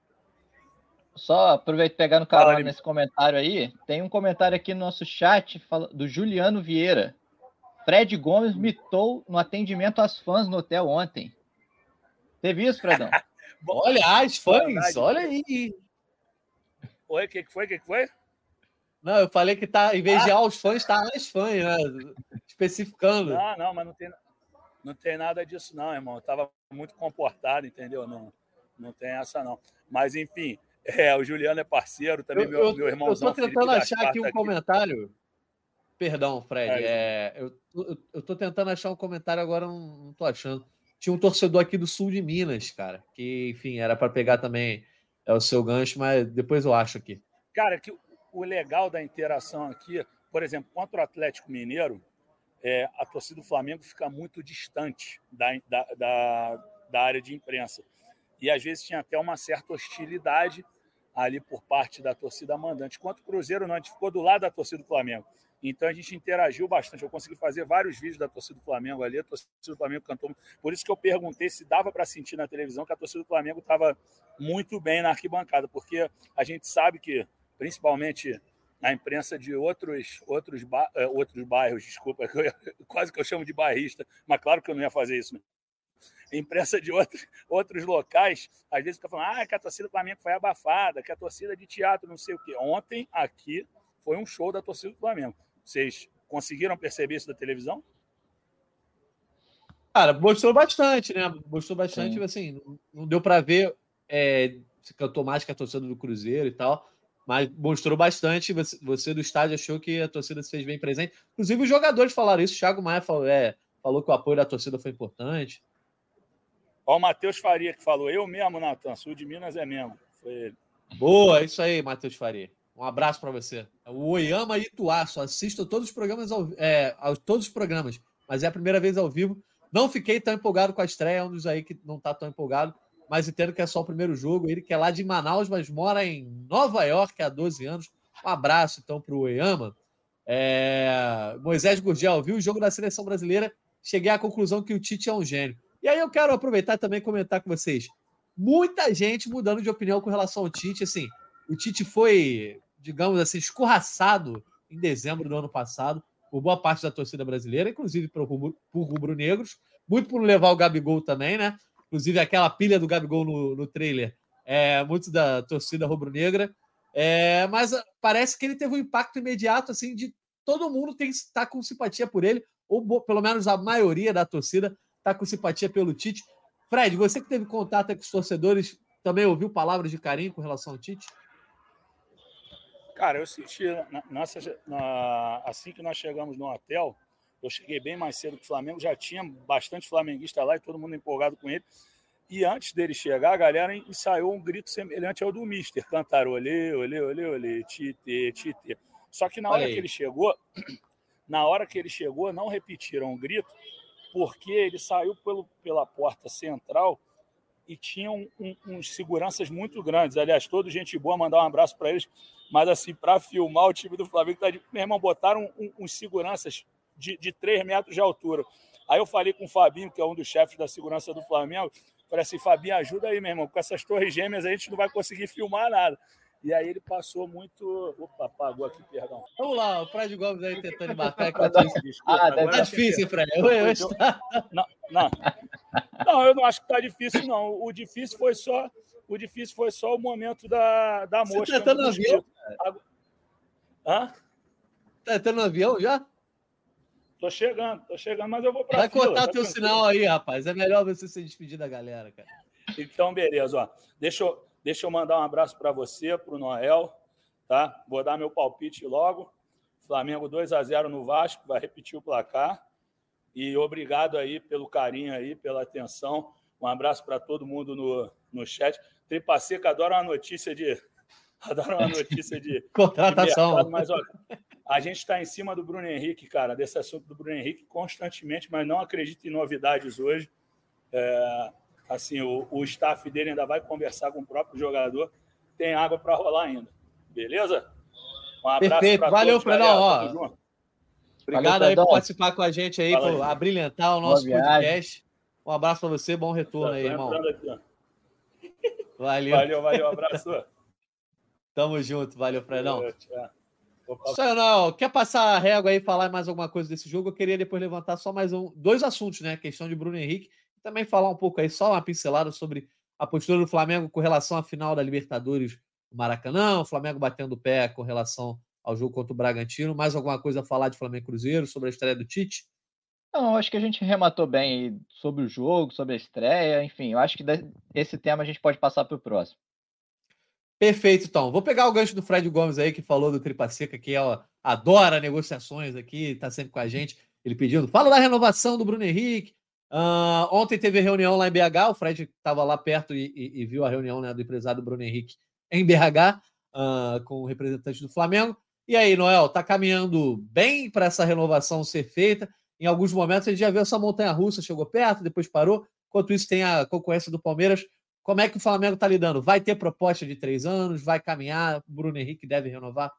só aproveito e pegar no carona nesse comentário aí. Tem um comentário aqui no nosso chat do Juliano Vieira. Fred Gomes mitou no atendimento às fãs no hotel ontem. Teve isso, Fredão? Olha, as fãs, olha aí. Oi, o que, que foi? O que, que foi? Não, eu falei que tá, em vez ah. de aos fãs, tá as fãs, né? Especificando. Não, não, mas não tem, não tem nada disso, não, irmão. Eu tava muito comportado, entendeu? Não, não tem essa, não. Mas, enfim, é, o Juliano é parceiro, também eu, meu, eu, meu irmãozão. Eu tô tentando achar aqui um aqui. comentário. Perdão, Fred. É, é, eu, eu, eu tô tentando achar um comentário, agora não, não tô achando. Tinha um torcedor aqui do sul de Minas, cara, que, enfim, era para pegar também é, o seu gancho, mas depois eu acho aqui. Cara, que o legal da interação aqui, por exemplo, contra o Atlético Mineiro, é, a torcida do Flamengo fica muito distante da, da, da, da área de imprensa. E às vezes tinha até uma certa hostilidade ali por parte da torcida mandante. Quanto o Cruzeiro não, a gente ficou do lado da torcida do Flamengo. Então a gente interagiu bastante. Eu consegui fazer vários vídeos da torcida do Flamengo ali. A torcida do Flamengo cantou. Por isso que eu perguntei se dava para sentir na televisão que a torcida do Flamengo estava muito bem na arquibancada, porque a gente sabe que, principalmente na imprensa de outros, outros, ba... outros bairros, desculpa, quase que eu chamo de bairrista, mas claro que eu não ia fazer isso, né? Imprensa de outros, outros locais, às vezes fica falando ah, que a torcida do Flamengo foi abafada, que a torcida de teatro não sei o quê. Ontem, aqui, foi um show da torcida do Flamengo. Vocês conseguiram perceber isso da televisão? Cara, mostrou bastante, né? Mostrou bastante, Sim. assim, não deu para ver é, se cantou mais que a torcida do Cruzeiro e tal, mas mostrou bastante. Você, você do estádio achou que a torcida se fez bem presente. Inclusive, os jogadores falaram isso. O Thiago Maia falou, é, falou que o apoio da torcida foi importante. Ó, o Matheus Faria que falou, eu mesmo, Natan, sul de Minas é mesmo. Foi ele. Boa, é isso aí, Matheus Faria. Um abraço para você. O Oyama Ituaço. Assisto todos os programas, ao, é, aos, todos os programas, mas é a primeira vez ao vivo. Não fiquei tão empolgado com a estreia, é um dos aí que não está tão empolgado, mas entendo que é só o primeiro jogo. Ele que é lá de Manaus, mas mora em Nova York há doze anos. Um abraço, então, para o Oyama. É... Moisés Gurgel, viu o jogo da Seleção Brasileira, cheguei à conclusão que o Tite é um gênio. E aí eu quero aproveitar e também comentar com vocês. Muita gente mudando de opinião com relação ao Tite. Assim, o Tite foi, digamos assim, escorraçado em dezembro do ano passado por boa parte da torcida brasileira, inclusive por, por rubro-negros, muito por levar o Gabigol também, né? Inclusive aquela pilha do Gabigol no, no trailer, é, muito da torcida rubro-negra. É, mas parece que ele teve um impacto imediato, assim, de todo mundo tem que estar com simpatia por ele, ou pelo menos a maioria da torcida está com simpatia pelo Tite. Fred, você que teve contato com os torcedores, também ouviu palavras de carinho com relação ao Tite? Cara, eu senti, na, nossa, na, assim que nós chegamos no hotel, eu cheguei bem mais cedo que o Flamengo, já tinha bastante flamenguista lá e todo mundo empolgado com ele. E antes dele chegar, a galera ensaiou um grito semelhante ao do Mister. Cantaram olê, olê, olê, olê, tite, tite. Só que na hora Aí. que ele chegou, na hora que ele chegou, não repetiram o grito, porque ele saiu pelo, pela porta central e tinham um, um, uns seguranças muito grandes. Aliás, toda gente boa, mandar um abraço para eles. Mas, assim, para filmar o time do Flamengo, tá de... meu irmão, botaram um, uns seguranças de, de três metros de altura. Aí eu falei com o Fabinho, que é um dos chefes da segurança do Flamengo, falei assim, Fabinho, ajuda aí, meu irmão, com essas torres gêmeas a gente não vai conseguir filmar nada. E aí ele passou muito... Opa, apagou aqui, perdão. Vamos lá, o Fred Gomes aí tentando embarcar. Ah, deve tá difícil, hein, Fred? Oi, hoje tá... não, não. não, eu não acho que tá difícil, não. O difícil foi só... O difícil foi só o momento da, da mosca. Você tá no avião? Hã? Tá entrando no avião já? Tô chegando, tô chegando, mas eu vou pra Vai fila, cortar tá teu tranquilo. sinal aí, rapaz. É melhor você se despedir da galera, cara. Então, beleza. Ó. Deixa, eu, deixa eu mandar um abraço para você, pro Noel, tá? Vou dar meu palpite logo. Flamengo dois a zero no Vasco, vai repetir o placar. E obrigado aí pelo carinho aí, pela atenção. Um abraço para todo mundo no, no chat. Tripa Seca adora uma notícia de... Adora uma notícia de... Contratação. De mercado, mas, olha, a gente está em cima do Bruno Henrique, cara, desse assunto do Bruno Henrique constantemente, mas não acredito em novidades hoje. É, assim, o, o staff dele ainda vai conversar com o próprio jogador. Tem água para rolar ainda. Beleza? Um abraço. Perfeito. Valeu, Fredão. Obrigado Valeu, aí por participar com a gente aí, Fala por aí. abrilhantar o nosso Boa podcast. Viagem. Um abraço para você, bom retorno aí, irmão. Aqui, valeu. Valeu, valeu, um abraço. Tamo junto, valeu, Fredão. Senhor, quer passar a régua aí e falar mais alguma coisa desse jogo? Eu queria depois levantar só mais um, dois assuntos, né? A questão de Bruno Henrique e também falar um pouco aí, só uma pincelada sobre a postura do Flamengo com relação à final da Libertadores do Maracanã, o Flamengo batendo o pé com relação ao jogo contra o Bragantino. Mais alguma coisa a falar de Flamengo e Cruzeiro, sobre a estreia do Tite? Não, acho que a gente rematou bem sobre o jogo, sobre a estreia, enfim, eu acho que esse tema a gente pode passar para o próximo. Perfeito, então. Vou pegar o gancho do Fred Gomes aí, que falou do Tripa Seca, que ó, adora negociações aqui, tá sempre com a gente. Ele pedindo, fala da renovação do Bruno Henrique. Uh, ontem teve reunião lá em B H, o Fred estava lá perto e, e, e viu a reunião, né, do empresário do Bruno Henrique em B H, uh, com o representante do Flamengo. E aí, Noel, tá caminhando bem para essa renovação ser feita? Em alguns momentos a gente já viu essa montanha-russa, chegou perto, depois parou. Enquanto isso, tem a concorrência do Palmeiras. Como é que o Flamengo está lidando? Vai ter proposta de três anos? Vai caminhar? O Bruno Henrique deve renovar?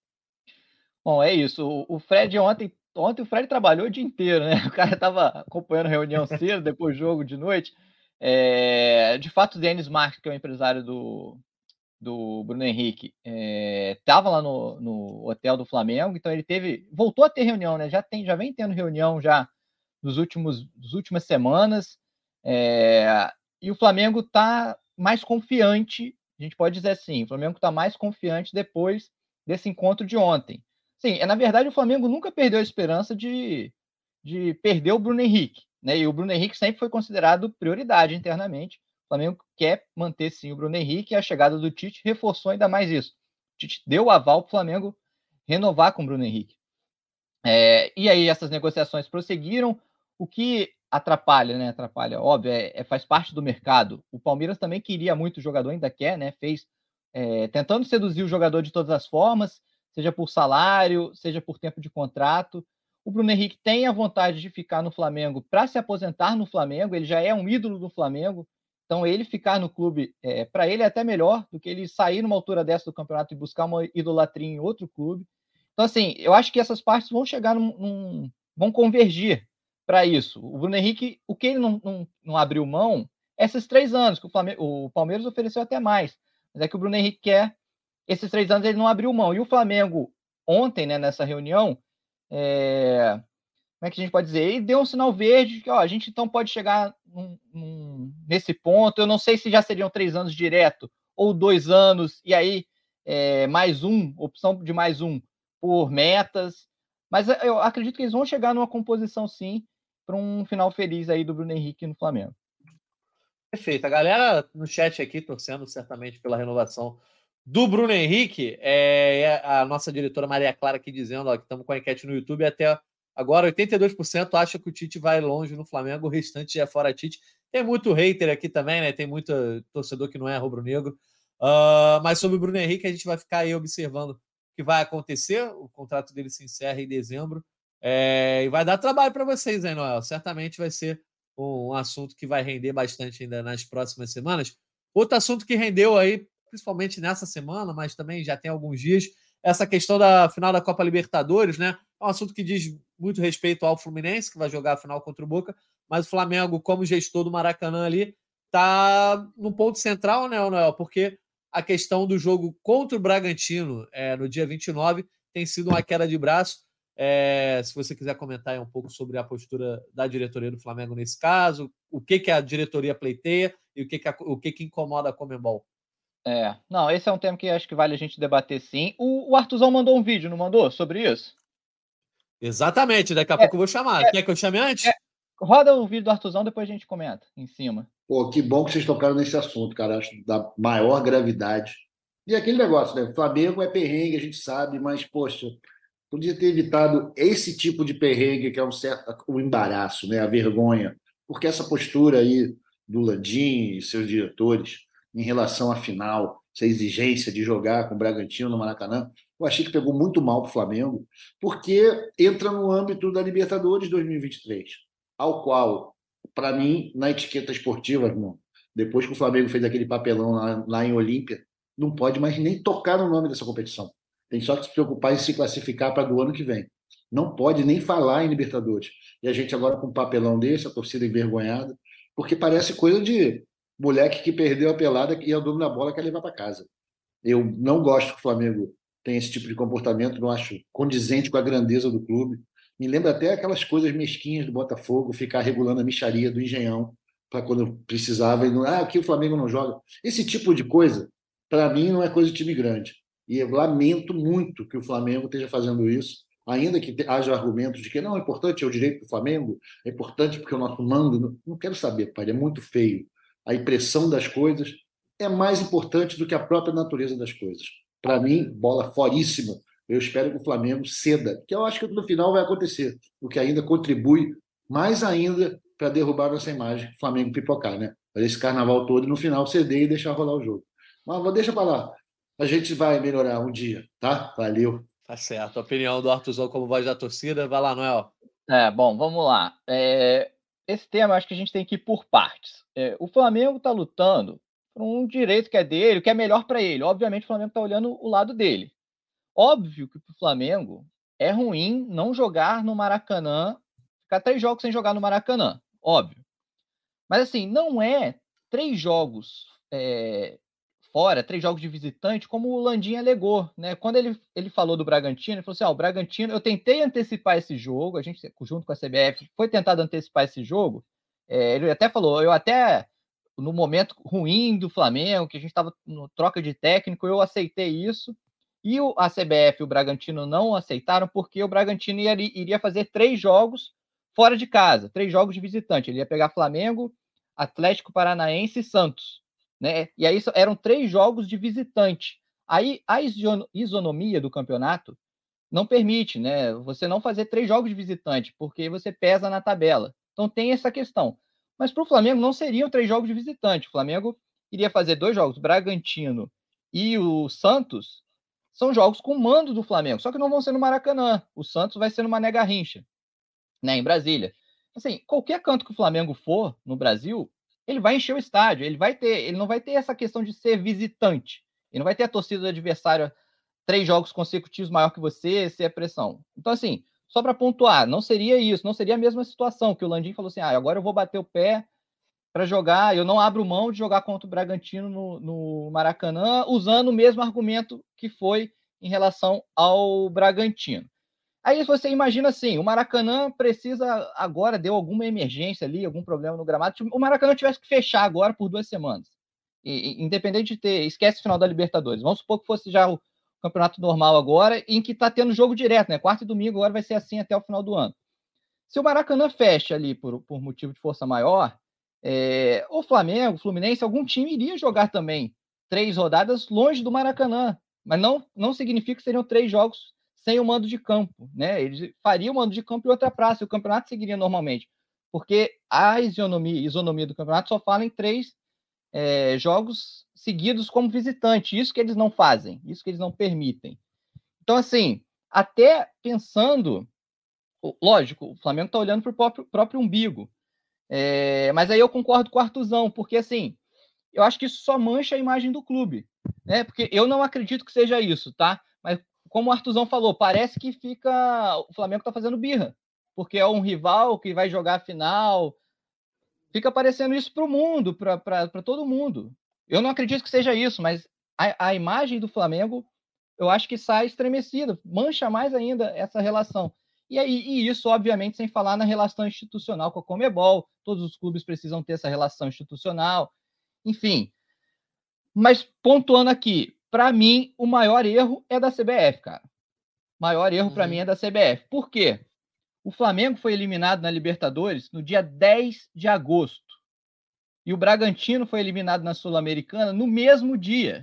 Bom, é isso. O Fred ontem, ontem o Fred trabalhou o dia inteiro, né? O cara estava acompanhando reunião cedo, depois jogo de noite. É, de fato, o Denis Marques, que é o empresário do, do Bruno Henrique, estava é, lá no, no hotel do Flamengo, então ele teve, voltou a ter reunião, né? Já tem, já vem tendo reunião já nos últimos, nas últimas semanas, é, e o Flamengo está mais confiante, a gente pode dizer assim, o Flamengo está mais confiante depois desse encontro de ontem. Sim, é, na verdade o Flamengo nunca perdeu a esperança de, de perder o Bruno Henrique, né? E o Bruno Henrique sempre foi considerado prioridade internamente. O Flamengo quer manter sim o Bruno Henrique, e a chegada do Tite reforçou ainda mais isso. O Tite deu o aval para o Flamengo renovar com o Bruno Henrique. É, e aí essas negociações prosseguiram. O que atrapalha, né? Atrapalha, óbvio, é, é, faz parte do mercado. O Palmeiras também queria muito o jogador, ainda quer, né? Fez é, tentando seduzir o jogador de todas as formas, seja por salário, seja por tempo de contrato. O Bruno Henrique tem a vontade de ficar no Flamengo para se aposentar no Flamengo, ele já é um ídolo do Flamengo, então ele ficar no clube, é, para ele é até melhor do que ele sair numa altura dessa do campeonato e buscar uma idolatria em outro clube. Então, assim, eu acho que essas partes vão chegar num, num vão convergir para isso. O Bruno Henrique, o que ele não, não, não abriu mão, esses três anos, que o, Flamengo, o Palmeiras ofereceu até mais, mas é que o Bruno Henrique quer, esses três anos ele não abriu mão. E o Flamengo, ontem, né, nessa reunião, é, como é que a gente pode dizer? Ele deu um sinal verde que ó, a gente então pode chegar num, num, nesse ponto. Eu não sei se já seriam três anos direto ou dois anos, e aí é, mais um, opção de mais um por metas. Mas eu acredito que eles vão chegar numa composição, sim, para um final feliz aí do Bruno Henrique no Flamengo. Perfeito. A galera no chat aqui torcendo certamente pela renovação do Bruno Henrique. É a nossa diretora Maria Clara aqui dizendo ó, que estamos com a enquete no YouTube até agora oitenta e dois por cento acha que o Tite vai longe no Flamengo, o restante já é fora Tite. Tem muito hater aqui também, né? Tem muito torcedor que não é rubro-negro. Uh, mas sobre o Bruno Henrique a gente vai ficar aí observando o que vai acontecer. O contrato dele se encerra em dezembro. É, e vai dar trabalho para vocês, hein, Noel? Certamente vai ser um assunto que vai render bastante ainda nas próximas semanas. Outro assunto que rendeu aí, principalmente nessa semana, mas também já tem alguns dias, essa questão da final da Copa Libertadores, né? É um assunto que diz muito respeito ao Fluminense, que vai jogar a final contra o Boca, mas o Flamengo, como gestor do Maracanã ali, tá no ponto central, né, Noel? Porque a questão do jogo contra o Bragantino é, no dia vinte e nove tem sido uma queda de braço. É, se você quiser comentar aí um pouco sobre a postura da diretoria do Flamengo nesse caso, o que, que a diretoria pleiteia e o que, que, a, o que, que incomoda a Conmebol. É, não, esse é um tema que acho que vale a gente debater sim. O, o Artuzão mandou um vídeo, não mandou? Sobre isso? Exatamente, daqui a é, pouco eu vou chamar. É, Quer que eu chame antes? É, roda o vídeo do Artuzão, depois a gente comenta em cima. Pô, que bom que vocês tocaram nesse assunto, cara. Acho da maior gravidade. E aquele negócio, né? Flamengo é perrengue, a gente sabe, mas, poxa, podia ter evitado esse tipo de perrengue, que é um certo o embaraço, né? A vergonha. Porque essa postura aí do Landim e seus diretores em relação à final, essa exigência de jogar com o Bragantino no Maracanã, eu achei que pegou muito mal para o Flamengo, porque entra no âmbito da Libertadores dois mil e vinte e três, ao qual, para mim, na etiqueta esportiva, irmão, depois que o Flamengo fez aquele papelão lá, lá em Olímpia, não pode mais nem tocar no nome dessa competição. Tem só que se preocupar em se classificar para do ano que vem. Não pode nem falar em Libertadores. E a gente agora com um papelão desse, a torcida envergonhada, porque parece coisa de moleque que perdeu a pelada e é o dono da bola quer levar para casa. Eu não gosto que o Flamengo tenha esse tipo de comportamento, não acho condizente com a grandeza do clube. Me lembra até aquelas coisas mesquinhas do Botafogo, ficar regulando a mixaria do Engenhão para quando precisava. E não, ah, aqui o Flamengo não joga. Esse tipo de coisa, para mim, não é coisa de time grande. E eu lamento muito que o Flamengo esteja fazendo isso, ainda que haja argumentos de que não, é importante, é o direito do Flamengo, é importante porque o nosso mando... Não quero saber, pai, é muito feio. A impressão das coisas é mais importante do que a própria natureza das coisas. Para mim, bola foríssima. Eu espero que o Flamengo ceda, que eu acho que no final vai acontecer, o que ainda contribui mais ainda para derrubar nossa imagem, o Flamengo pipocar, né? Fazer esse carnaval todo e no final ceder e deixar rolar o jogo. Mas deixa para lá. A gente vai melhorar um dia, tá? Valeu. Tá certo. A opinião do Artuzão como voz da torcida. Vai lá, Noel. É, bom, vamos lá. É, esse tema acho que a gente tem que ir por partes. É, o Flamengo está lutando por um direito que é dele, o que é melhor para ele. Obviamente o Flamengo está olhando o lado dele. Óbvio que para o Flamengo é ruim não jogar no Maracanã, ficar três jogos sem jogar no Maracanã, óbvio. Mas assim, não é três jogos é, fora, três jogos de visitante, como o Landim alegou, né? Quando ele, ele falou do Bragantino, ele falou assim, ah, o Bragantino, eu tentei antecipar esse jogo, a gente, junto com a C B F, foi tentado antecipar esse jogo, é, ele até falou, eu até, no momento ruim do Flamengo, que a gente estava no troca de técnico, eu aceitei isso, e o, a C B F e o Bragantino não aceitaram, porque o Bragantino ia, iria fazer três jogos fora de casa, três jogos de visitante, ele ia pegar Flamengo, Atlético Paranaense e Santos, né? E aí eram três jogos de visitante. Aí a isonomia do campeonato não permite, né? Você não fazer três jogos de visitante, porque você pesa na tabela. Então tem essa questão. Mas para o Flamengo não seriam três jogos de visitante. O Flamengo iria fazer dois jogos, Bragantino e o Santos, são jogos com mando do Flamengo, só que não vão ser no Maracanã. O Santos vai ser no Mané Garrincha, né, em Brasília. Assim, qualquer canto que o Flamengo for no Brasil, ele vai encher o estádio, ele vai ter, ele não vai ter essa questão de ser visitante, ele não vai ter a torcida do adversário três jogos consecutivos maior que você, ser a pressão. Então, assim, só para pontuar, não seria isso, não seria a mesma situação que o Landim falou assim, ah, agora eu vou bater o pé para jogar, eu não abro mão de jogar contra o Bragantino no, no Maracanã, usando o mesmo argumento que foi em relação ao Bragantino. Aí você imagina assim, o Maracanã precisa agora, deu alguma emergência ali, algum problema no gramado, o Maracanã tivesse que fechar agora por duas semanas. E, independente de ter, esquece o final da Libertadores, vamos supor que fosse já o campeonato normal agora, em que está tendo jogo direto, né? Quarta e domingo agora vai ser assim até o final do ano. Se o Maracanã fecha ali por, por motivo de força maior, é, o Flamengo, o Fluminense, algum time iria jogar também três rodadas longe do Maracanã, mas não, não significa que seriam três jogos sem o mando de campo, né? Eles fariam o mando de campo em outra praça, e o campeonato seguiria normalmente, porque a isonomia, isonomia do campeonato só fala em três é, jogos seguidos como visitante, isso que eles não fazem, isso que eles não permitem. Então, assim, até pensando, lógico, o Flamengo está olhando para o próprio, próprio umbigo, é, mas aí eu concordo com o Artuzão, porque, assim, eu acho que isso só mancha a imagem do clube, né? Porque eu não acredito que seja isso, tá? Mas como o Artuzão falou, parece que fica o Flamengo está fazendo birra, porque é um rival que vai jogar a final. Fica parecendo isso para o mundo, para todo mundo. Eu não acredito que seja isso, mas a, a imagem do Flamengo, eu acho que sai estremecida, mancha mais ainda essa relação. E, aí, e isso, obviamente, sem falar na relação institucional com a Conmebol, todos os clubes precisam ter essa relação institucional, enfim. Mas pontuando aqui, para mim, o maior erro é da C B F, cara. O maior erro, uhum. para mim, é da C B F. Por quê? O Flamengo foi eliminado na Libertadores no dia dez de agosto. E o Bragantino foi eliminado na Sul-Americana no mesmo dia.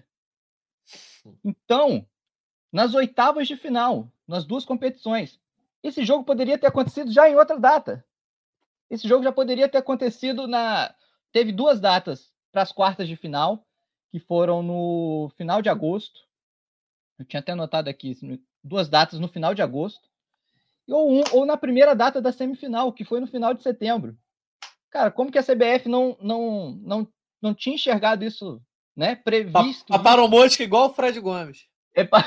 Então, nas oitavas de final, nas duas competições, esse jogo poderia ter acontecido já em outra data. Esse jogo já poderia ter acontecido na... Teve duas datas para as quartas de final, que foram no final de agosto. Eu tinha até anotado aqui, duas datas no final de agosto. Ou, um, ou na primeira data da semifinal, que foi no final de setembro. Cara, como que a C B F não, não, não, não tinha enxergado isso, né? Previsto. Paparam mosca igual o Fred Gomes. É pa...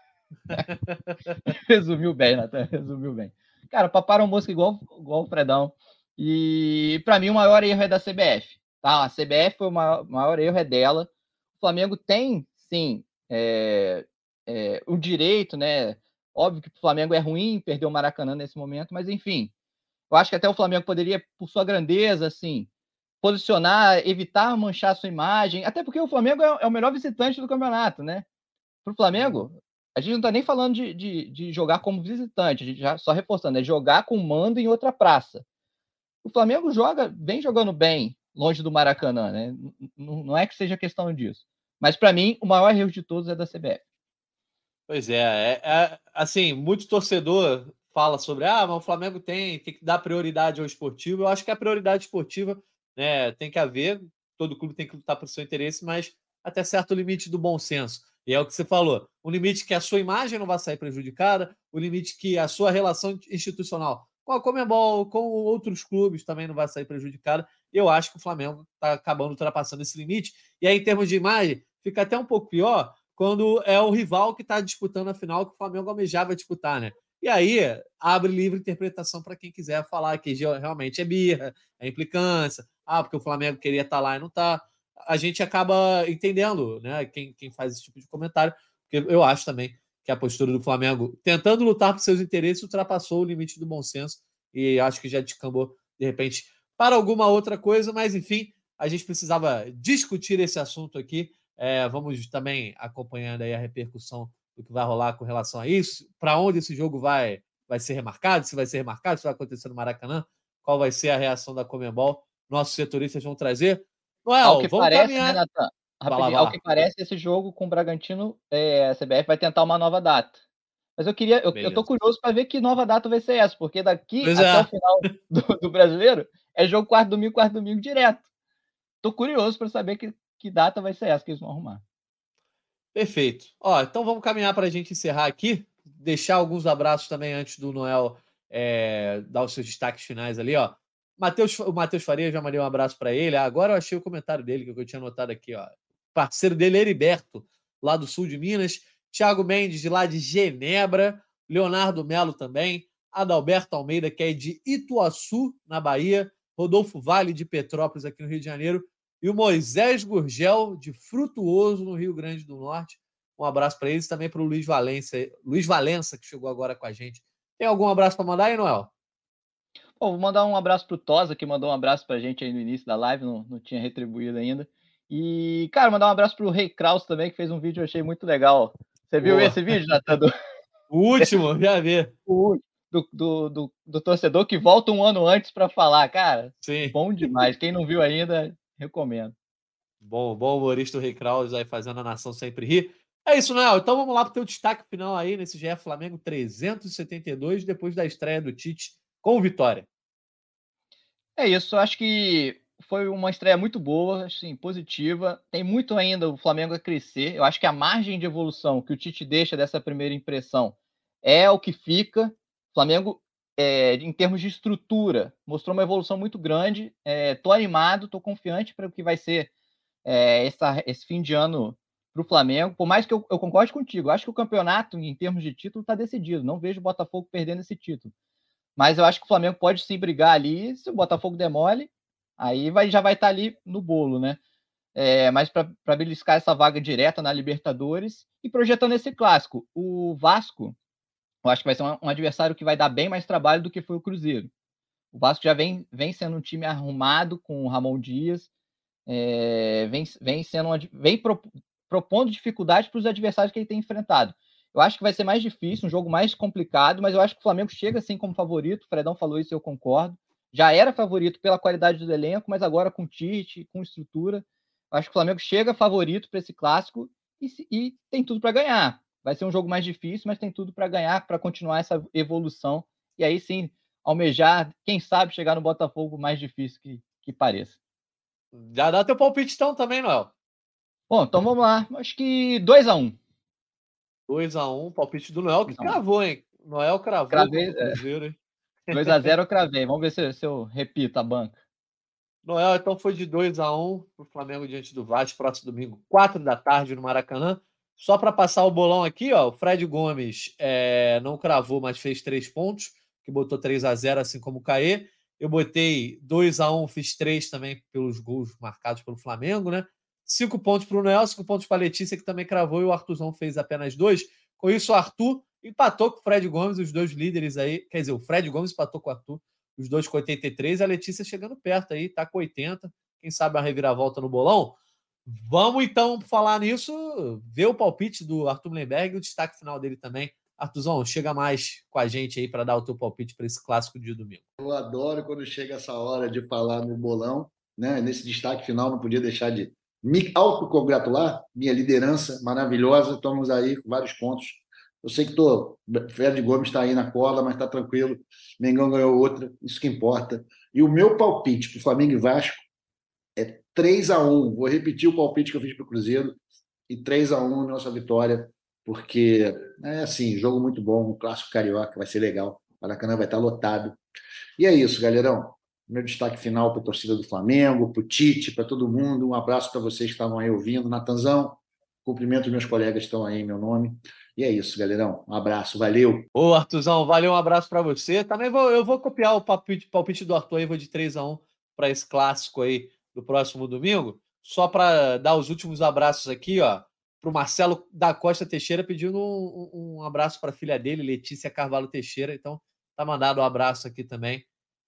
Resumiu bem, Natan, resumiu bem. Cara, paparam mosca igual, igual o Fredão. E para mim o maior erro é da C B F. Tá? A C B F foi o maior, maior erro é dela. O Flamengo tem, sim, é, é, o direito, né? Óbvio que o Flamengo é ruim, perdeu o Maracanã nesse momento, mas enfim, eu acho que até o Flamengo poderia, por sua grandeza, assim, posicionar, evitar manchar sua imagem, até porque o Flamengo é, é o melhor visitante do campeonato, né? Para o Flamengo, a gente não está nem falando de, de, de jogar como visitante, a gente já só reforçando, é jogar com mando em outra praça. O Flamengo joga, vem jogando bem longe do Maracanã, né? Não, não é que seja questão disso. Mas, para mim, o maior erro de todos é da C B F. Pois é, é, é assim, muito torcedor fala sobre, ah, mas o Flamengo tem, tem que dar prioridade ao esportivo. Eu acho que a prioridade esportiva, né, tem que haver, todo clube tem que lutar por seu interesse, mas até certo limite do bom senso. E é o que você falou, o limite que a sua imagem não vai sair prejudicada, o limite que a sua relação institucional com a Conmebol, com outros clubes também não vai sair prejudicado. Eu acho que o Flamengo está acabando ultrapassando esse limite. E aí, em termos de imagem, fica até um pouco pior quando é o rival que está disputando a final que o Flamengo almejava disputar, né? E aí abre livre interpretação para quem quiser falar que realmente é birra, é implicância, ah, porque o Flamengo queria estar lá e não está. A gente acaba entendendo, né? Quem, quem faz esse tipo de comentário, porque eu acho também que a postura do Flamengo, tentando lutar por seus interesses, ultrapassou o limite do bom senso e acho que já descambou, de repente, para alguma outra coisa, mas enfim, a gente precisava discutir esse assunto aqui. É, vamos também acompanhando aí a repercussão do que vai rolar com relação a isso, para onde esse jogo vai, vai ser remarcado, se vai ser remarcado, se vai acontecer no Maracanã, qual vai ser a reação da Conmebol, nossos setoristas vão trazer. Noel, ao que vamos parece, caminhar... né, Natan? Vai lá, vai Ao lá. que parece, esse jogo com o Bragantino, é, a C B F vai tentar uma nova data. Mas eu queria, eu, eu tô curioso para ver que nova data vai ser essa, porque daqui Pois até é. o final do, do Brasileiro é jogo quarto domingo, quarto domingo direto. Tô curioso para saber que, que data vai ser essa que eles vão arrumar. Perfeito. Ó, então vamos caminhar para a gente encerrar aqui, deixar alguns abraços também antes do Noel é, dar os seus destaques finais ali, ó. Mateus, o Matheus Faria, já mandei um abraço para ele. Agora eu achei o comentário dele, que eu tinha anotado aqui, ó. Parceiro dele, Heriberto, lá do sul de Minas. Thiago Mendes, de lá de Genebra. Leonardo Melo também. Adalberto Almeida, que é de Ituaçu, na Bahia. Rodolfo Vale, de Petrópolis, aqui no Rio de Janeiro. E o Moisés Gurgel, de Frutuoso, no Rio Grande do Norte. Um abraço para eles, também para o Luiz Valença, Luiz Valença, que chegou agora com a gente. Tem algum abraço para mandar aí, Noel? Bom, vou mandar um abraço pro Tosa, que mandou um abraço pra gente aí no início da live, não, não tinha retribuído ainda. E, cara, mandar um abraço pro Rei Kraus também, que fez um vídeo, eu achei muito legal. Você viu Boa. esse vídeo, Natan? Do... O último, já vi. O do, do, do, do torcedor que volta um ano antes para falar, cara. Sim. Bom demais. Quem não viu ainda, recomendo. Bom, bom humorista o Rei Kraus aí fazendo a nação sempre rir. É isso, Noel. Então vamos lá pro teu destaque final aí nesse G F Flamengo trezentos e setenta e dois, depois da estreia do Tite com vitória. É isso, acho que foi uma estreia muito boa, assim, positiva. Tem muito ainda o Flamengo a crescer. Eu acho que a margem de evolução que o Tite deixa dessa primeira impressão é o que fica. O Flamengo, é, em termos de estrutura, mostrou uma evolução muito grande. Estou é, animado, estou confiante para o que vai ser é, essa, esse fim de ano para o Flamengo. Por mais que eu, eu concorde contigo, eu acho que o campeonato, em termos de título, está decidido. Não vejo o Botafogo perdendo esse título. Mas eu acho que o Flamengo pode sim brigar ali. Se o Botafogo demole, aí vai, já vai estar ali no bolo, né? É, mas para beliscar essa vaga direta na Libertadores e projetando esse clássico, o Vasco, eu acho que vai ser um, um adversário que vai dar bem mais trabalho do que foi o Cruzeiro. O Vasco já vem, vem sendo um time arrumado com o Ramon Dias, é, vem, vem, sendo uma, vem pro, propondo dificuldade para os adversários que ele tem enfrentado. Eu acho que vai ser mais difícil, um jogo mais complicado, mas eu acho que o Flamengo chega assim como favorito. O Fredão falou isso, eu concordo. Já era favorito pela qualidade do elenco, mas agora com Tite, com estrutura, eu acho que o Flamengo chega favorito para esse clássico e, e tem tudo para ganhar. Vai ser um jogo mais difícil, mas tem tudo para ganhar, para continuar essa evolução. E aí sim, almejar, quem sabe, chegar no Botafogo mais difícil que, que pareça. Já dá teu palpite então também, Noel. Bom, então vamos lá. Acho que dois a um. dois a um, palpite do Noel, que cravou, hein? Noel cravou Cravei, o Cruzeiro, hein? dois a zero eu cravei. Vamos ver se, se eu repito a banca. Noel, então foi de dois a um para o Flamengo diante do Vasco, próximo domingo, quatro da tarde no Maracanã. Só para passar o bolão aqui, ó, o Fred Gomes é, não cravou, mas fez três pontos, que botou três a zero, assim como o Caê. Eu botei dois a um, fiz três também pelos gols marcados pelo Flamengo, né? Cinco pontos para o Noel, cinco pontos para a Letícia, que também cravou, e o Arthurzão fez apenas dois. Com isso, o Arthur empatou com o Fred Gomes, os dois líderes aí. Quer dizer, o Fred Gomes empatou com o Arthur, os dois com oitenta e três, a Letícia chegando perto aí, tá com oitenta. Quem sabe a reviravolta no bolão? Vamos então falar nisso, ver o palpite do Arthur Mullenberg e o destaque final dele também. Arthurzão, chega mais com a gente aí para dar o teu palpite para esse clássico de domingo. Eu adoro quando chega essa hora de falar no bolão, né? Nesse destaque final, não podia deixar de me autocongratular, minha liderança maravilhosa, estamos aí com vários pontos. Eu sei que tô, Fred Gomes está aí na cola, mas está tranquilo, Mengão ganhou outra, isso que importa. E o meu palpite para o Flamengo e Vasco é três a um. Vou repetir o palpite que eu fiz para o Cruzeiro, e três a um nossa vitória, porque é assim, jogo muito bom, um clássico carioca, vai ser legal. O Maracanã vai estar lotado. E é isso, galerão. Meu destaque final para a torcida do Flamengo, para o Tite, para todo mundo. Um abraço para vocês que estavam aí ouvindo. Natanzão, cumprimento os meus colegas que estão aí em meu nome. E é isso, galerão. Um abraço, valeu. Ô, Arthurzão, valeu, um abraço para você. Também vou, eu vou copiar o palpite, palpite do Arthur aí, vou de três a um para esse clássico aí do próximo domingo. Só para dar os últimos abraços aqui, ó, para o Marcelo da Costa Teixeira, pedindo um, um, um abraço para a filha dele, Letícia Carvalho Teixeira. Então, tá mandado um abraço aqui também.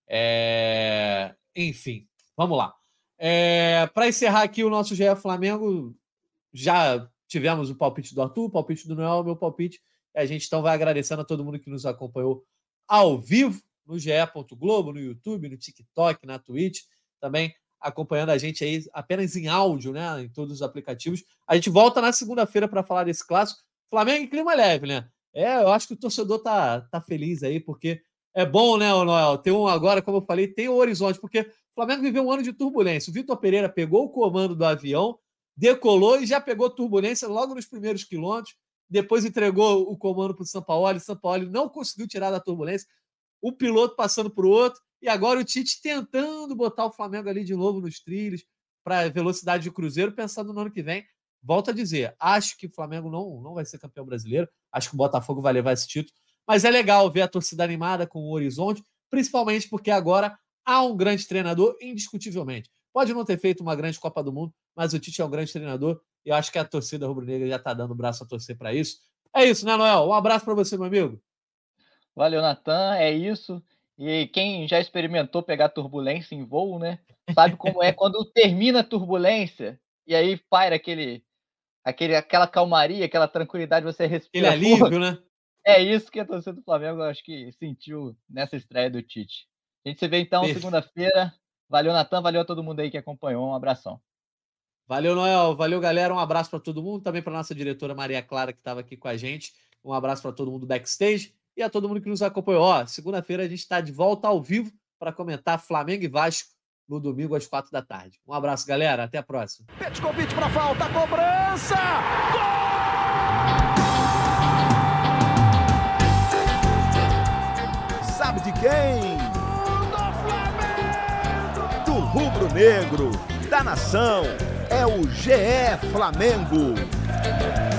É... Enfim, vamos lá. É... Para encerrar aqui o nosso G E Flamengo, já tivemos o palpite do Arthur, o palpite do Noel, o meu palpite. E a gente então vai agradecendo a todo mundo que nos acompanhou ao vivo no G E Globo, no YouTube, no TikTok, na Twitch, também acompanhando a gente aí apenas em áudio, né, em todos os aplicativos. A gente volta na segunda-feira para falar desse clássico. Flamengo em clima leve, né? É, eu acho que o torcedor tá, tá feliz aí, porque é bom, né, Noel? Tem um agora, como eu falei, tem o horizonte, porque o Flamengo viveu um ano de turbulência. O Vitor Pereira pegou o comando do avião, decolou e já pegou turbulência logo nos primeiros quilômetros, depois entregou o comando para o Sampaoli, o Sampaoli não conseguiu tirar da turbulência, o piloto passando para o outro, e agora o Tite tentando botar o Flamengo ali de novo nos trilhos, para velocidade de cruzeiro, pensando no ano que vem. Volto a dizer, acho que o Flamengo não, não vai ser campeão brasileiro, acho que o Botafogo vai levar esse título, mas é legal ver a torcida animada com o horizonte, principalmente porque agora há um grande treinador, indiscutivelmente. Pode não ter feito uma grande Copa do Mundo, mas o Tite é um grande treinador e eu acho que a torcida rubro-negra já está dando o braço a torcer para isso. É isso, né, Noel? Um abraço para você, meu amigo. Valeu, Natan. É isso. E quem já experimentou pegar turbulência em voo, né? Sabe como é quando termina a turbulência e aí paira aquele, aquele, aquela calmaria, aquela tranquilidade, você respira. Aquele alívio, né? É isso que a torcida do Flamengo, eu acho que sentiu nessa estreia do Tite. A gente se vê então segunda-feira. Valeu, Natan. Valeu a todo mundo aí que acompanhou. Um abração. Valeu, Noel. Valeu, galera. Um abraço para todo mundo. Também para nossa diretora Maria Clara, que estava aqui com a gente. Um abraço para todo mundo do backstage e a todo mundo que nos acompanhou. Ó, segunda-feira a gente está de volta ao vivo para comentar Flamengo e Vasco no domingo às quatro da tarde. Um abraço, galera. Até a próxima. Petkovic para falta. Cobrança! Gol! Sabe de quem? Do Flamengo! Do rubro-negro, da nação. É o G E Flamengo.